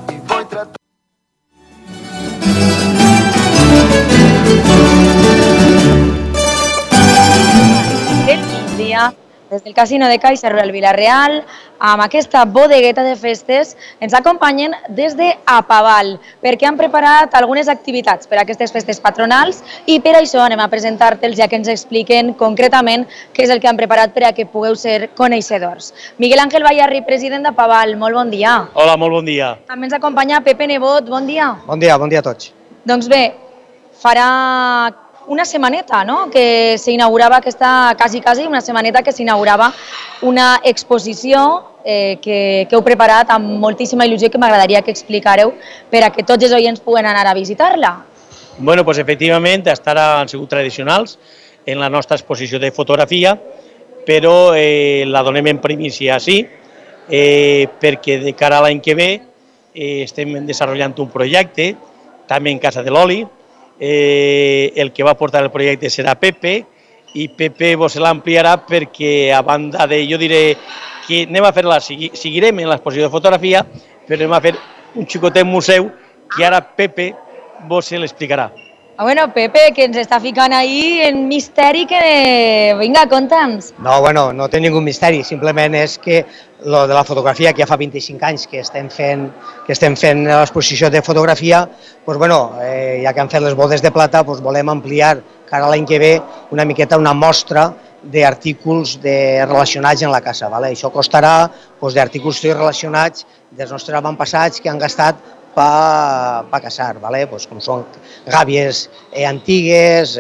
El migdia, des del Casino de Caixa Rural Vila-real, amb aquesta bodegueta de festes, ens acompanyen des d'Apaval, perquè han preparat algunes activitats per a aquestes festes patronals i per això anem a presentar-te'ls ja que ens expliquen concretament què és el que han preparat per a que pugueu ser coneixedors. Miguel Ángel Vallarri, president d'Apaval, molt bon dia. Hola, molt bon dia. També ens acompanya Pepe Nebot, bon dia. Bon dia a tots. Doncs bé, farà una setmaneta, no?, que s'inaugurava aquesta, quasi una setmaneta que s'inaugurava una exposició que heu preparat amb moltíssima il·lusió i que m'agradaria que explicareu per a que tots els oients puguen anar a visitar-la. Bueno, pues efectivament, hasta ara han sigut tradicionals en la nostra exposició de fotografia, però la donem en primícia així, perquè de cara a l'any que ve estem desenvolupant un projecte, també en Casa de l'Oli. El que va portar el projecte serà Pepe i Pepe vos l'ampliarà perquè a banda de, jo diré que anem a fer-la, seguirem en l'exposició de fotografia, però anem a fer un xicotet museu que ara Pepe vos l'explicarà. Bueno, Pepe, que ens està ficant ahí en misteri que... Vinga, conta'ns. No té ningú misteri, simplement és que lo de la fotografia, que ja fa 25 anys que estem fent l'exposició de fotografia, ja que han fet les bodes de plata, volem ampliar cara a l'any que ve una miqueta una mostra d'artículos relacionats en la casa. Això costarà d'artículos relacionats dels nostres avantpassats que han gastat per caçar, com són gàbies antigues,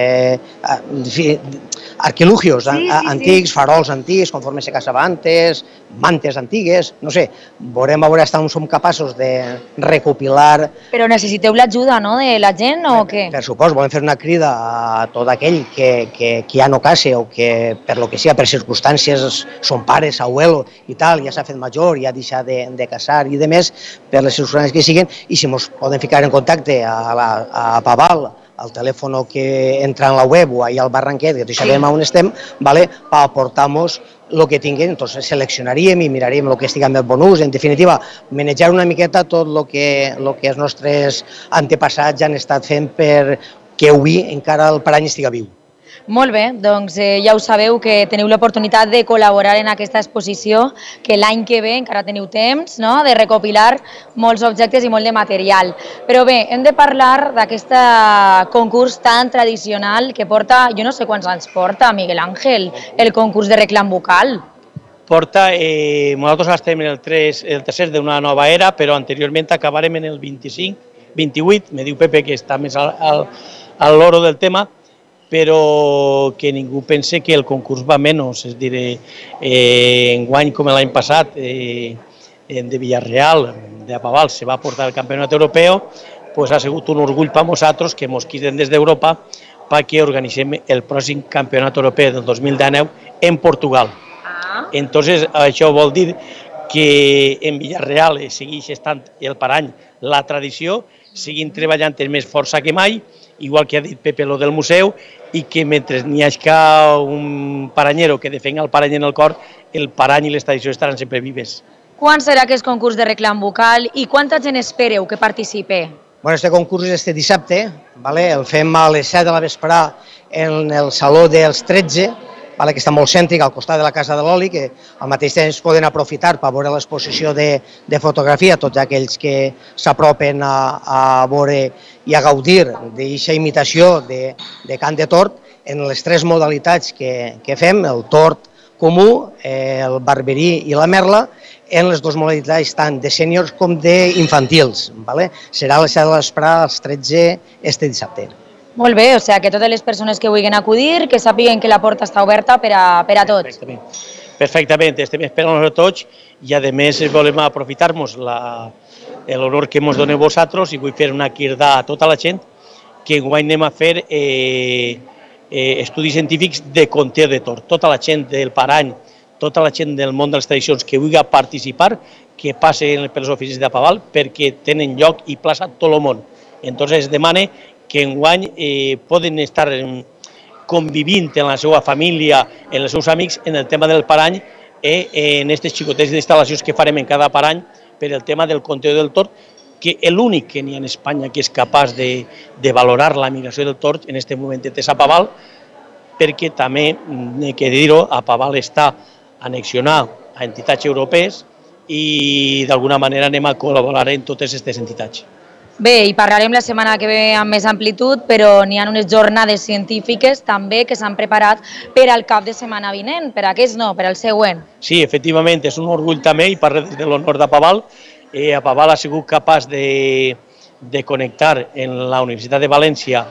arquelugios antics, farols antics, conforme se caçava antes, mantes antigues, no sé, veurem a veure si som capaços de recopilar... Però necessiteu l'ajuda, no?, de la gent o què? Per supost, volem fer una crida a tot aquell que ja no caça o que, per lo que sigui, per circumstàncies, son pares, abuelo i tal, ja s'ha fet major, ja ha deixat de caçar i de més, per les circumstàncies que siguin, i si ens poden ficar en contacte a Apaval el telèfon que entra en la web o ahí al Barranquet, que tots sabem on estem, per aportar-nos el que tinguin, entonces seleccionaríem i miraríem el que estigui amb el bon ús, en definitiva, manejar una miqueta tot el que els nostres antepassats ja han estat fent perquè avui encara el parany estigui viu. Molt bé, doncs ja ho sabeu que teniu l'oportunitat de col·laborar en aquesta exposició, que l'any que ve encara teniu temps de recopilar molts objectes i molt de material. Però bé, hem de parlar d'aquest concurs tan tradicional que porta, jo no sé quants anys porta, Miguel Ángel, el concurs de reclam bucal. Nosaltres estem en el tercer d'una nova era, però anteriorment acabarem en el 28, me diu Pepe que està més al loro del tema, però que ningú pense que el concurs va menys, és a dir, enguany com l'any passat de Villarreal, de Pavals, se va portar el campionat europeu, ha sigut un orgull per nosaltres que ens criden des d'Europa perquè organitzem el pròxim campionat europeu del 2019 en Portugal. Entonces, això vol dir que en Villarreal segueix estant el parany, la tradició, seguim treballant amb més força que mai, igual que ha dit Pepe lo del museu, i que mentre n'hi hagi un paranyero que defenga el parany en el cor, el parany i les tradicions estaran sempre vives. Quan serà aquest concurs de reclam bucal i quanta gent espereu que participi? Este concurs és este dissabte, el fem a les 7 de la vesprada en el Saló dels 13, que està molt cèntric, al costat de la Casa de l'Oli, que al mateix temps poden aprofitar per veure l'exposició de fotografia, tots aquells que s'apropen a veure i a gaudir d'aquesta imitació de cant de tort en les tres modalitats que fem, el tort comú, el barberí i la merla, en les dues modalitats tant de sèniors com d'infantils. Serà a les 7 de l'esprà, als 13, este dissabte. Molt bé, o sigui que totes les persones que vulguin acudir, que sàpiguen que la porta està oberta per a tots. Perfectament, estem esperant a tots i a més volem aprofitar-nos l'honor que ens doneu vosaltres i vull fer una crida a tota la gent que enguany anem a fer estudis científics de conteo de tort. Tota la gent del parany, tota la gent del món de les tradicions que vulgui participar, que passe per les oficines de Paval perquè tenen lloc i plaça a tot el món. Entonces es demana que enguany poden estar convivint en la seva família, en els seus amics, en el tema del parany i en aquestes xicotets d'instal·lacions que farem en cada parany per el tema del conteo del tort, que l'únic que n'hi ha en Espanya que és capaç de valorar la migració del tort en aquest moment és a Paval, perquè també, n'he de dir-ho, a Paval està annexionat a entitats europees i d'alguna manera anem a col·laborar en totes aquestes entitats. Bé, i parlarem la setmana que ve amb més amplitud, però n'hi ha unes jornades científiques també que s'han preparat per al cap de setmana vinent, per aquest no, per al següent. Sí, efectivament, és un orgull també i parlo de l'honor de Paval. A Paval ha sigut capaç de connectar en la Universitat de València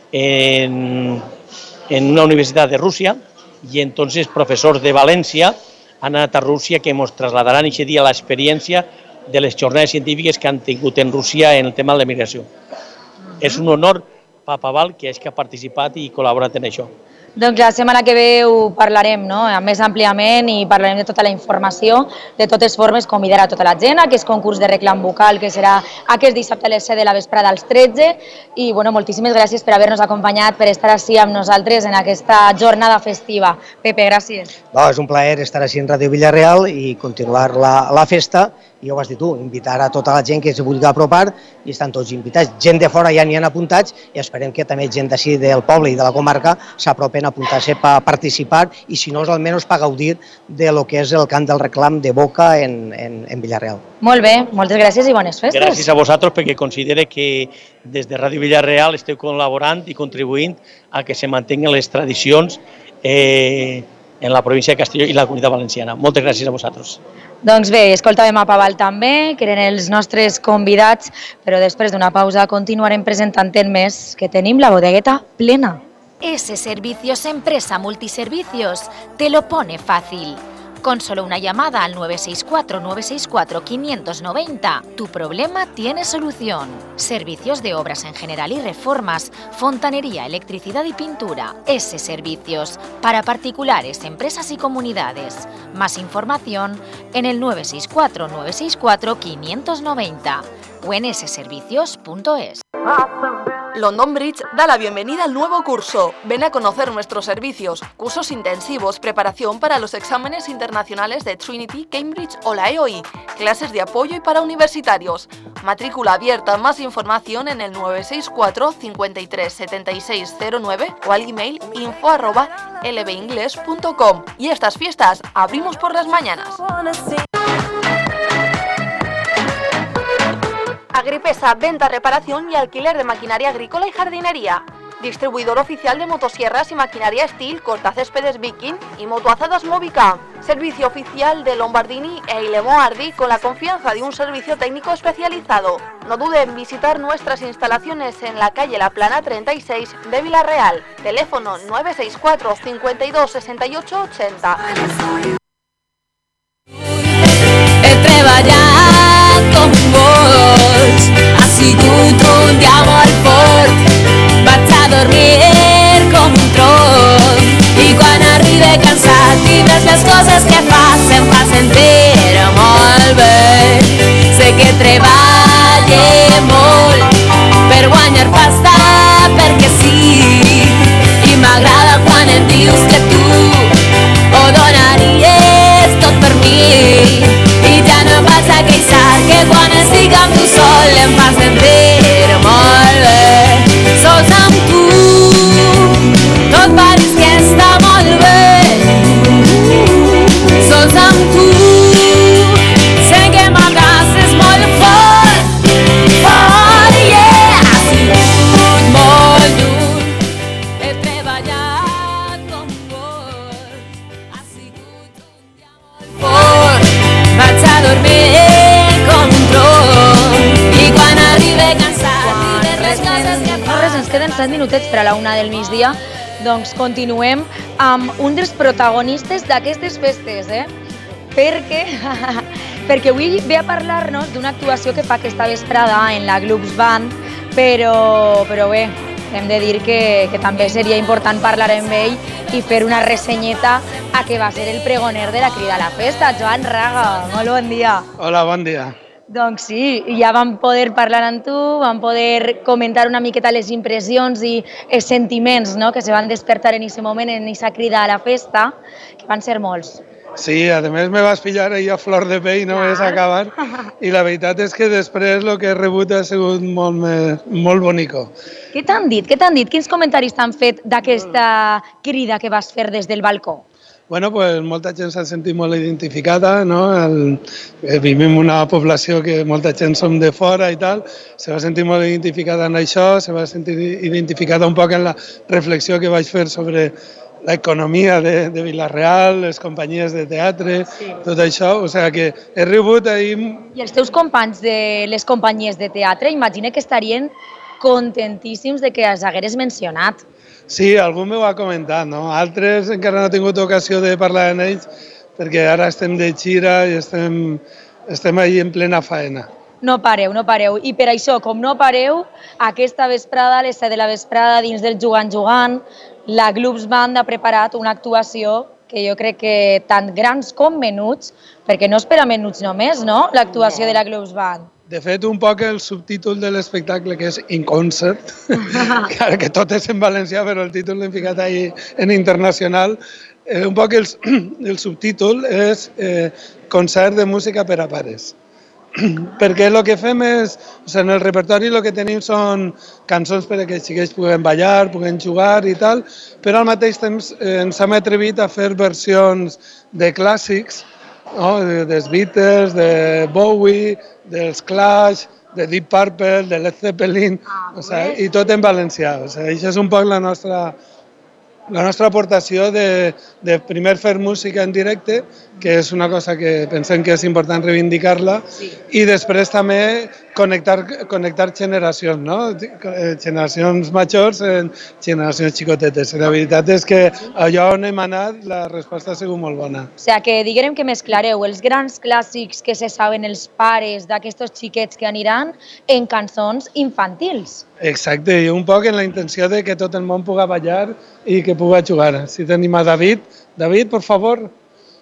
en una universitat de Rússia i entonces professors de València han anat a Rússia que ens trasladaran aquest dia l'experiència de les jornades científiques que han tingut en Rússia en el tema de la migració. És un honor per Paval que ha participat i col·laborat en això. Doncs la setmana que ve ho parlarem més àmpliament i parlarem de tota la informació. De totes formes, convidar a tota la gent a aquest concurs de reclam bucal que serà aquest dissabte a les 7 de la vesprada als 13. I moltíssimes gràcies per haver-nos acompanyat, per estar així amb nosaltres en aquesta jornada festiva. Pepe, gràcies. És un plaer estar així en Ràdio Villarreal i continuar la festa. I ja ho has dit tu, invitar a tota la gent que es vulgui apropar i estan tots invitats. Gent de fora ja n'hi han apuntats i esperem que també gent d'ací del poble i de la comarca s'apropen a apuntar-se per participar i si no és almenys per gaudir de lo que és el cant del reclam de boca en Villarreal. Molt bé, moltes gràcies i bones festes. Gràcies a vosaltres perquè considere que des de Ràdio Villarreal esteu col·laborant i contribuint a que se mantinguen les tradicions en la província de Castelló i la Comunitat Valenciana. Moltes gràcies a vosaltres. Doncs bé, escoltàvem a Paval també, que eren els nostres convidats, però després d'una pausa continuarem presentant més, que tenim la bodegueta plena. S Servicios Empresa Multiservicios te lo pone fácil. Con solo una llamada al 964-964-590, tu problema tiene solución. Servicios de obras en general y reformas, fontanería, electricidad y pintura. S Servicios, para particulares, empresas y comunidades. Más información en el 964-964-590 o en sservicios.es. London Bridge da la bienvenida al nuevo curso. Ven a conocer nuestros servicios, cursos intensivos, preparación para los exámenes internacionales de Trinity, Cambridge o la EOI, clases de apoyo y para universitarios. Matrícula abierta, más información en el 964 53 76 09 o al email info@lbingles.com. Y estas fiestas abrimos por las mañanas. Agripesa, venta, reparación y alquiler de maquinaria agrícola y jardinería. Distribuidor oficial de motosierras y maquinaria Steel, cortacéspedes Viking y motoazadas Movica. Servicio oficial de Lombardini e Ilemoardi con la confianza de un servicio técnico especializado. No dude en visitar nuestras instalaciones en la calle La Plana 36 de Vila-real. Teléfono 964 52 68 80. He treballat com molts, ha sigut un dia molt fort. Vaig a dormir com un tron i quan arribe cansat i ves les coses que fas em fa sentir molt bé. Sé que treballe molt per guanyar pasta perquè sí i m'agrada quan em dius que tu ho donaries tot per mi. I ja no em vaig a queixar que quan estic amb tu sol em fa sentir molt bé. Sols amb tu tot pareix que està molt bé. Sols amb tu sé que m'abraces molt fort, fort, yeah. Ha sigut molt dur, he treballat com molts, ha sigut un dia molt fort. Vaig a dormir com un tron i quan arribe cansat i ves les coses que fa. Ens queden 7 minutets per a la 1 del migdia, doncs continuem amb un dels protagonistes d'aquestes festes, perquè avui ve a parlar-nos d'una actuació que fa aquesta vesprada en la Glubs Band, però bé, hem de dir que també seria important parlar amb ell i fer una ressenyeta a que va ser el pregoner de la Crida a la Festa. Joan Raga, molt bon dia. Hola, bon dia. Doncs sí, ja vam poder parlar amb tu, vam poder comentar una miqueta les impressions i els sentiments que se van despertar en aquest moment, en aquesta Crida a la Festa, que van ser molts. Sí, a més me vas pillar ahir a flor de pell, no és acabar, i la veritat és que després el que he rebut ha sigut molt bonico. Què t'han dit? Quins comentaris t'han fet d'aquesta crida que vas fer des del balcó? Bueno, pues molta gent s'ha sentit molt identificada, no? Vivim en una població que molta gent som de fora i tal, se va sentir molt identificada en això, se va sentir identificada un poc en la reflexió que vaig fer sobre l'economia de Vila-real, les companyies de teatre, tot això, o sigui que he rebut ahir... I els teus companys de les companyies de teatre, imagina que estarien contentíssims de que els hagueres mencionat. Sí, algú m'ho ha comentat, no? Altres encara no he tingut ocasió de parlar amb ells perquè ara estem de gira i estem ahí en plena faena. No pareu. I per això, com no pareu, aquesta vesprada, a les 7 de la vesprada, dins del Jugant, la Glubs Band ha preparat una actuació que jo crec que tant grans com menuts, perquè no és per a menuts només, no?, l'actuació de la Glubs Band. De fet, un poc el subtítol de l'espectacle, que és In Concert, que tot és en valencià, però el títol l'hem ficat ahí en internacional, un poc el subtítol és Concert de música per a pares. Perquè el que fem és, en el repertori el que tenim són cançons perquè els xiquets puguen ballar, puguen jugar i tal, però al mateix temps ens hem atrevit a fer versions de clàssics, dels Beatles, de Bowie, dels Clash, de Deep Purple, de Led Zeppelin, i tot en valencià. Això és un poc la nostra aportació de primer fer música en directe, que és una cosa que pensem que és important reivindicar-la, i després també connectar generacions, no? Generacions majors en generacions xicotetes. La veritat és que allà on hem anat la resposta ha sigut molt bona. O sigui que diguem que mesclareu els grans clàssics que se saben els pares d'aquests xiquets que aniran en cançons infantils. Exacte, i un poc en la intenció de que tot el món pugui ballar i que pugui jugar. Si tenim a David, por favor.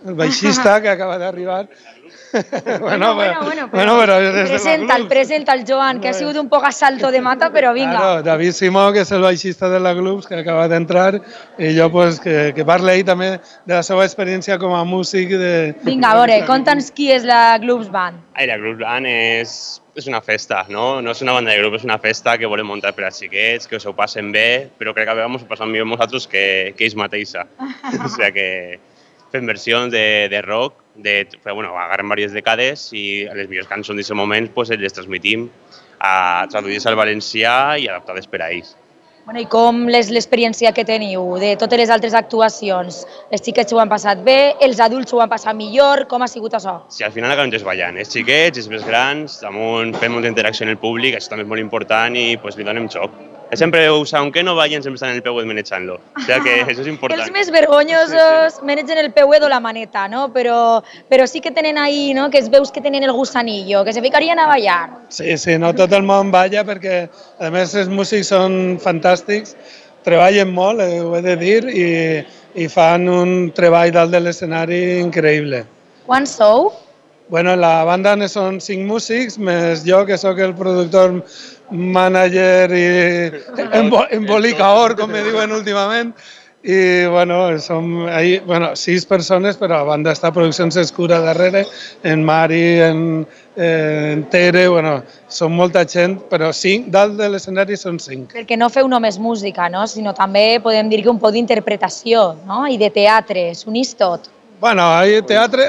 el baixista que acaba d'arribar. Bueno, però... Presenta el Joan, que ha sigut un poc a salto de mata, però vinga. Claro, David Simó, que és el baixista de la Gloops, que acaba d'entrar, i jo pues, que parle ell també de la seva experiència com a músic. Vinga, a veure, conta'ns qui és la Gloops Band. La Gloops Band és una festa, no? No és una banda de grup, és una festa que volem muntar per als xiquets, que us ho passen bé, però crec que a vegades ho passem millor nosaltres que ells mateixa. O sigui que fem versions de rock, agarrem diverses dècades i les millors cançons d'aquest moment les transmitim traduïdes al valencià i adaptades per a ells. Bueno, i com és l'experiència que teniu de totes les altres actuacions? Els xiquets s'ho han passat bé, els adults s'ho han passat millor, com ha sigut això? Sí, al final acabem tots ballant, els xiquets, els més grans, fem molta interacció en el públic, això també és molt important i li donem xoc. Sempre aunque no ballen, sempre estan en el peu manejant-lo. O sigui que això és important. Els més vergonyosos manegen el peu o la maneta, no? Però sí que tenen ahí, no? Que es veus que tenen el gusanillo, que se ficarien a ballar. Sí, no tot el món balla perquè, a més, els músics són fantàstics, treballen molt, ho he de dir, i fan un treball dalt de l'escenari increïble. Quants sou? Bueno, la banda són 5 músics, més jo, que sóc el productor, manager i embolicador, com me diuen últimament. I, som 6 persones, però a banda està Produccions Escura darrere, en Mari, en Tere, són molta gent, però 5, dalt de l'escenari són 5. Perquè no feu només música, no? Sinó també podem dir que un poc d'interpretació, no? I de teatre, s'unís tot. Bueno, teatre,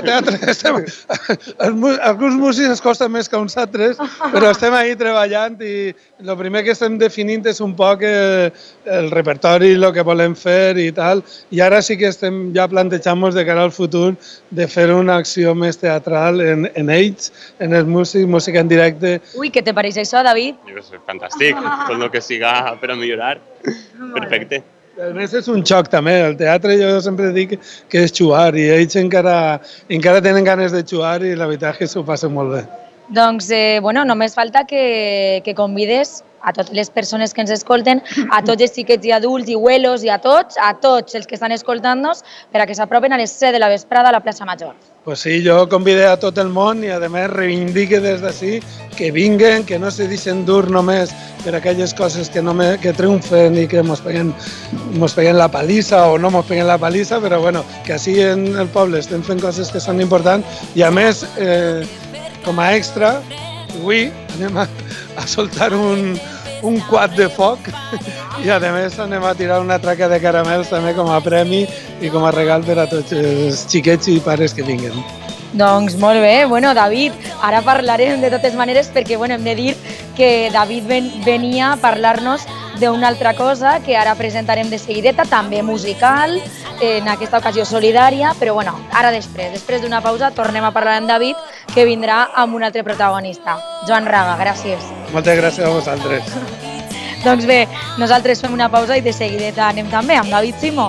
alguns músics ens costa més que uns altres, però estem ahí treballant i el primer que estem definint és un poc el repertori, el que volem fer i tal, i ara sí que estem ja plantejant-nos de cara al futur de fer una acció més teatral en ells, en els músics, música en directe. Ui, què te pareix això, David? És fantàstic, tot el que siga per a millorar, perfecte. A més és un xoc també, el teatre jo sempre dic que és xuar i ells encara tenen ganes de xuar i la veritat és que s'ho passen molt bé. Doncs, només falta que convides a totes les persones que ens escolten, a tots els xiquets i adults i abuelos i a tots els que estan escoltant-nos per a que s'apropen a les 7 de la vesprada a la plaça Major. Pues sí, jo convidé a tot el món i a més reivindique des d'ací que vinguen, que no se deixen dur només per aquelles coses que triomfen i que mos peguen la palissa o no mos peguen la palissa, però que així en el poble estem fent coses que són importants i a més, com a extra, avui anem a soltar un quad de foc i a més anem a tirar una traca de caramels també com a premi i com a regal per a tots els xiquets i pares que vinguen. Doncs molt bé, David, ara parlarem de totes maneres perquè hem de dir que David venia a parlar-nos d'una altra cosa que ara presentarem de seguideta, també musical, en aquesta ocasió solidària, però ara després d'una pausa tornem a parlar amb David, que vindrà amb un altre protagonista. Joan Raga, gràcies. Moltes gràcies a vosaltres. Doncs bé, nosaltres fem una pausa i de seguideta anem també amb David Simó.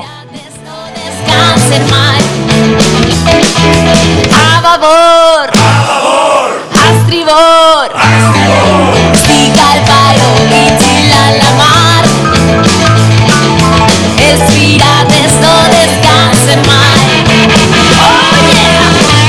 A favor! A estribor! Estic al paro, vigilant la mar. Els pirates no descansen mai. Oh yeah!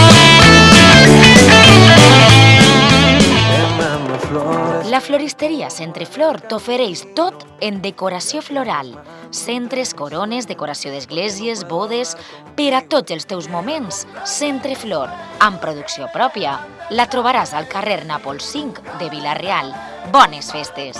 La floristeria Centreflor t'ofereix tot en decoració floral. Centres, corones, decoració d'esglésies, bodes... Per a tots els teus moments, Centreflor, amb producció pròpia. La trobaràs al carrer Nàpols 5 de Vila-real. Bones festes!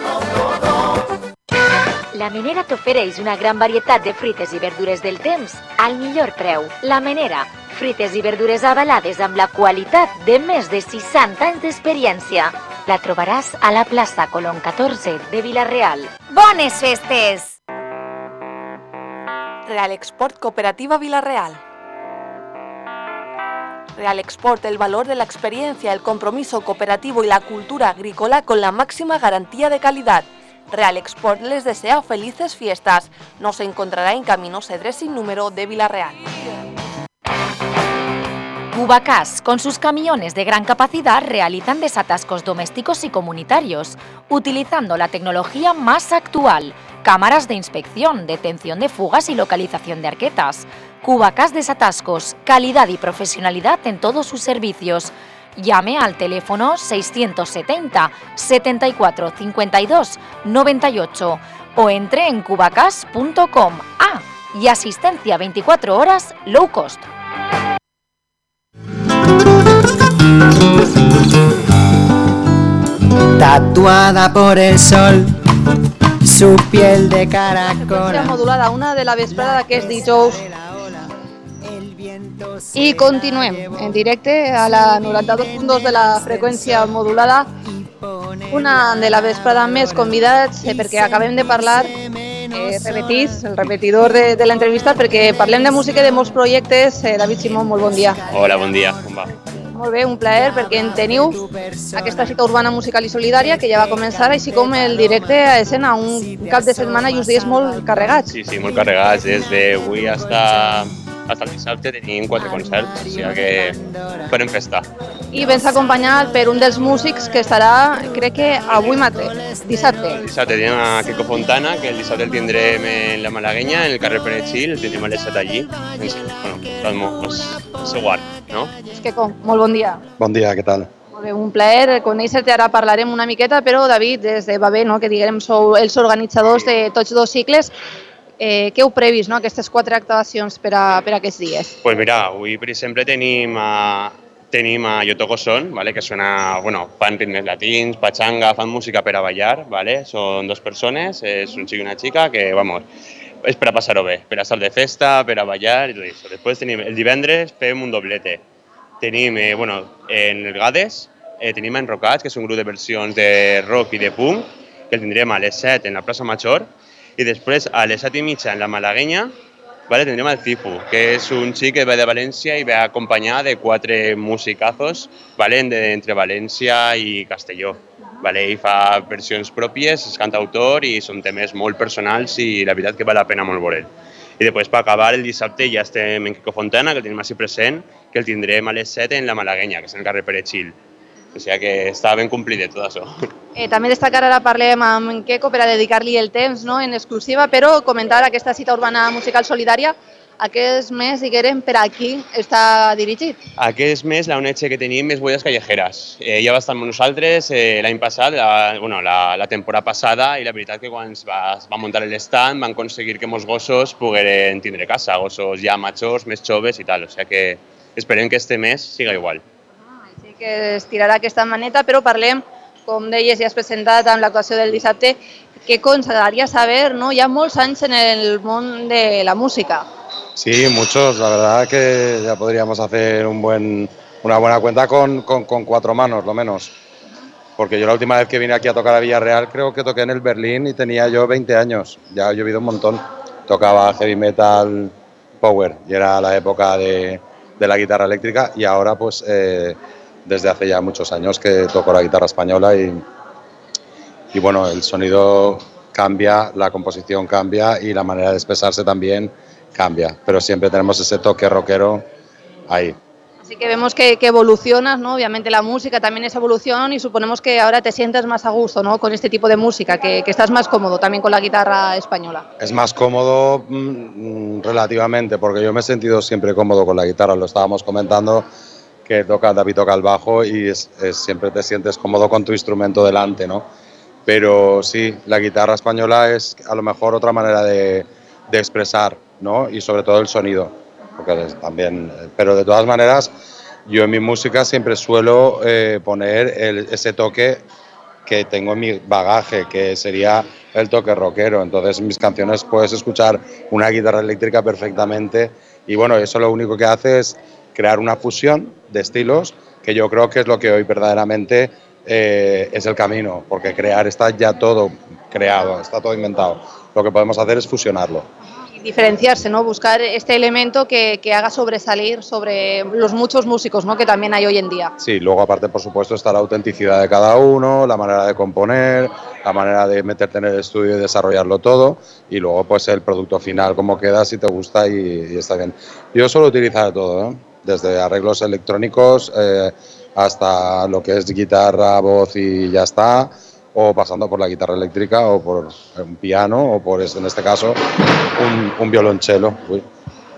La Menera t'ofereix una gran varietat de fruites i verdures del temps al millor preu. La Menera, fruites i verdures avalades amb la qualitat de més de 60 anys d'experiència. La trobaràs a la plaça Colón 14 de Vila-real. Bones festes! Real Export Cooperativa Vila-real. Real Export, el valor de la experiencia, el compromiso cooperativo y la cultura agrícola con la máxima garantía de calidad. Real Export les desea felices fiestas. Nos encontrará en Camino Cedrés sin número de Vila-real. Cubacás, con sus camiones de gran capacidad, realizan desatascos domésticos y comunitarios, utilizando la tecnología más actual, cámaras de inspección, detención de fugas y localización de arquetas. Cubacas Desatascos, calidad y profesionalidad en todos sus servicios. Llame al teléfono 670 74 52 98 o entre en cubacas.com. Y asistencia 24 horas low cost. Tatuada por el sol, su piel de caracol. Modulada, una de la vesprada d'aquest dijous. I continuem en directe a la 92.2 de la freqüència modulada. Una de la vesprada més convidats perquè acabem de parlar, repetís, el repetidor de l'entrevista, perquè parlem de música i de molts projectes. David Simón, molt bon dia. Hola, bon dia, com va? Molt bé, un plaer, perquè en teniu aquesta cita urbana musical i solidària que ja va començar, així com el directe a escena, un cap de setmana i uns dies molt carregats. Sí, molt carregats, des d'avui hasta el dissabte tenim 4 concerts, o sigui que farem festa. I vens acompanyat per un dels músics que estarà, crec que avui mateix, dissabte. Dissabte tenim a Quico Fontana, que el dissabte el tindrem en la Malagueña, en el carrer Perejil, el tindrem a les 7 allí. Bueno, segur, no? Quico, molt bon dia. Bon dia, què tal? Molt bé, un plaer conèixer-te, ara parlarem una miqueta, però David, des de Babé, no, que diguem sou els organitzadors de tots dos cicles, què heu previst, no, aquestes 4 actuacions per a aquests dies? Pues mira, avui per exemple tenim a Yo Toco Son, ¿vale? Que suena, bueno, fan ritmes latins, pachanga, fan música per a ballar, ¿vale? Son 2 persones, és un xic i una xica que, vamos, és per a passar-ho bé, per a estar de festa, per a ballar i tot això. Després tenim el divendres, fem un doblete. Tenim, bueno, en el Gades, tenim Enrocats, que és un grup de versions de rock i de punk, que el tindrem a les 7 en la plaça Major, i després a les 7:30 en la Malagueña, ¿vale? Tendrem el Cifu, que és un xic que ve de València i ve acompanyat de 4 musicazos, ¿vale? Entre València i Castelló. ¿Vale? I fa versions pròpies, és cantautor i són temes molt personals i la veritat que val la pena molt veure'l. I després, per acabar, el dissabte ja estem en Quico Fontana, que el tenim així present, que el tindrem a les 7 en la Malagueña, que és en el carrer Perejil. O sigui que està ben complit tot això. També destacar, ara parlem amb en Quico per a dedicar-li el temps, no, en exclusiva, però comentar aquesta cita urbana musical solidària, aquest mes, diguem, per a qui està dirigit? Aquest mes l'únic que tenim és Boies Callejeres. Ja va estar amb nosaltres l'any passat, la temporada passada, i la veritat que quan es va muntar l'estand van aconseguir que molts gossos pogueren tindre casa, gossos ja majors, més joves i tal. O sigui que esperem que este mes siga igual. Així que es tirarà aquesta maneta, però parlem, com deies, ja has presentat amb l'actuació del dissabte, que ens agradaria saber, ¿no? Hi ha molts anys en el món de la música. Sí, muchos. La verdad que ya podríamos hacer una buena cuenta con 4 manos, lo menos. Porque yo la última vez que vine aquí a tocar a Villarreal creo que toqué en el Berlín y tenía yo 20 años. Ya ha llovido un montón. Tocaba heavy metal, power, y era la época de la guitarra eléctrica, y ahora pues desde hace ya muchos años que toco la guitarra española y bueno, el sonido cambia, la composición cambia y la manera de expresarse también cambia, pero siempre tenemos ese toque rockero ahí. Así que vemos que evolucionas, ¿no? Obviamente la música también es evolución y suponemos que ahora te sientes más a gusto, ¿no? Con este tipo de música, que estás más cómodo también con la guitarra española. Es más cómodo relativamente, porque yo me he sentido siempre cómodo con la guitarra, lo estábamos comentando, que David toca el bajo y siempre te sientes cómodo con tu instrumento delante, ¿no? Pero sí, la guitarra española es a lo mejor otra manera de expresar, ¿no? Y sobre todo el sonido, porque también, pero de todas maneras yo en mi música siempre suelo poner ese toque que tengo en mi bagaje, que sería el toque rockero. Entonces en mis canciones puedes escuchar una guitarra eléctrica perfectamente y bueno, eso lo único que hace es crear una fusión de estilos, que yo creo que es lo que hoy verdaderamente es el camino, porque crear está ya todo creado, está todo inventado. Lo que podemos hacer es fusionarlo. Diferenciarse, ¿no? Buscar este elemento que haga sobresalir sobre los muchos músicos, ¿no? Que también hay hoy en día. Sí, luego aparte por supuesto está la autenticidad de cada uno, la manera de componer, la manera de meterte en el estudio y desarrollarlo todo, y luego pues el producto final, cómo queda, si te gusta y está bien. Yo suelo utilizar todo, ¿eh? Desde arreglos electrónicos hasta lo que es guitarra, voz y ya está, o pasando por la guitarra eléctrica o por un piano o por, en este caso, un violonchelo. Uy.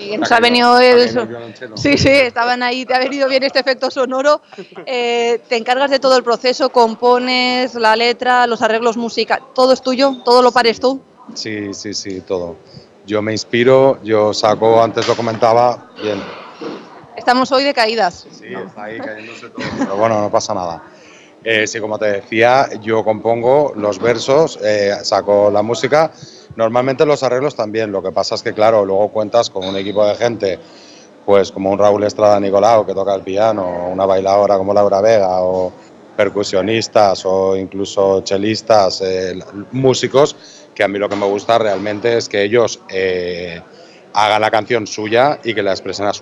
Y nos ha venido Sí, estaban ahí, te ha venido bien este efecto sonoro. Te encargas de todo el proceso, compones la letra, los arreglos musicales, ¿todo es tuyo? ¿Todo lo pares tú? Sí, todo. Yo me inspiro, yo saco, antes lo comentaba, bien. Estamos hoy de caídas. Sí, está ahí cayéndose todo, pero bueno, no pasa nada. Sí, como te decía, yo compongo los versos, saco la música, normalmente los arreglos también, lo que pasa es que claro, luego cuentas con un equipo de gente, pues como un Raúl Estrada Nicolau que toca el piano, o una bailadora como Laura Vega, o percusionistas o incluso chelistas, músicos, que a mí lo que me gusta realmente es que ellos hagan la canción suya y que la expresen a su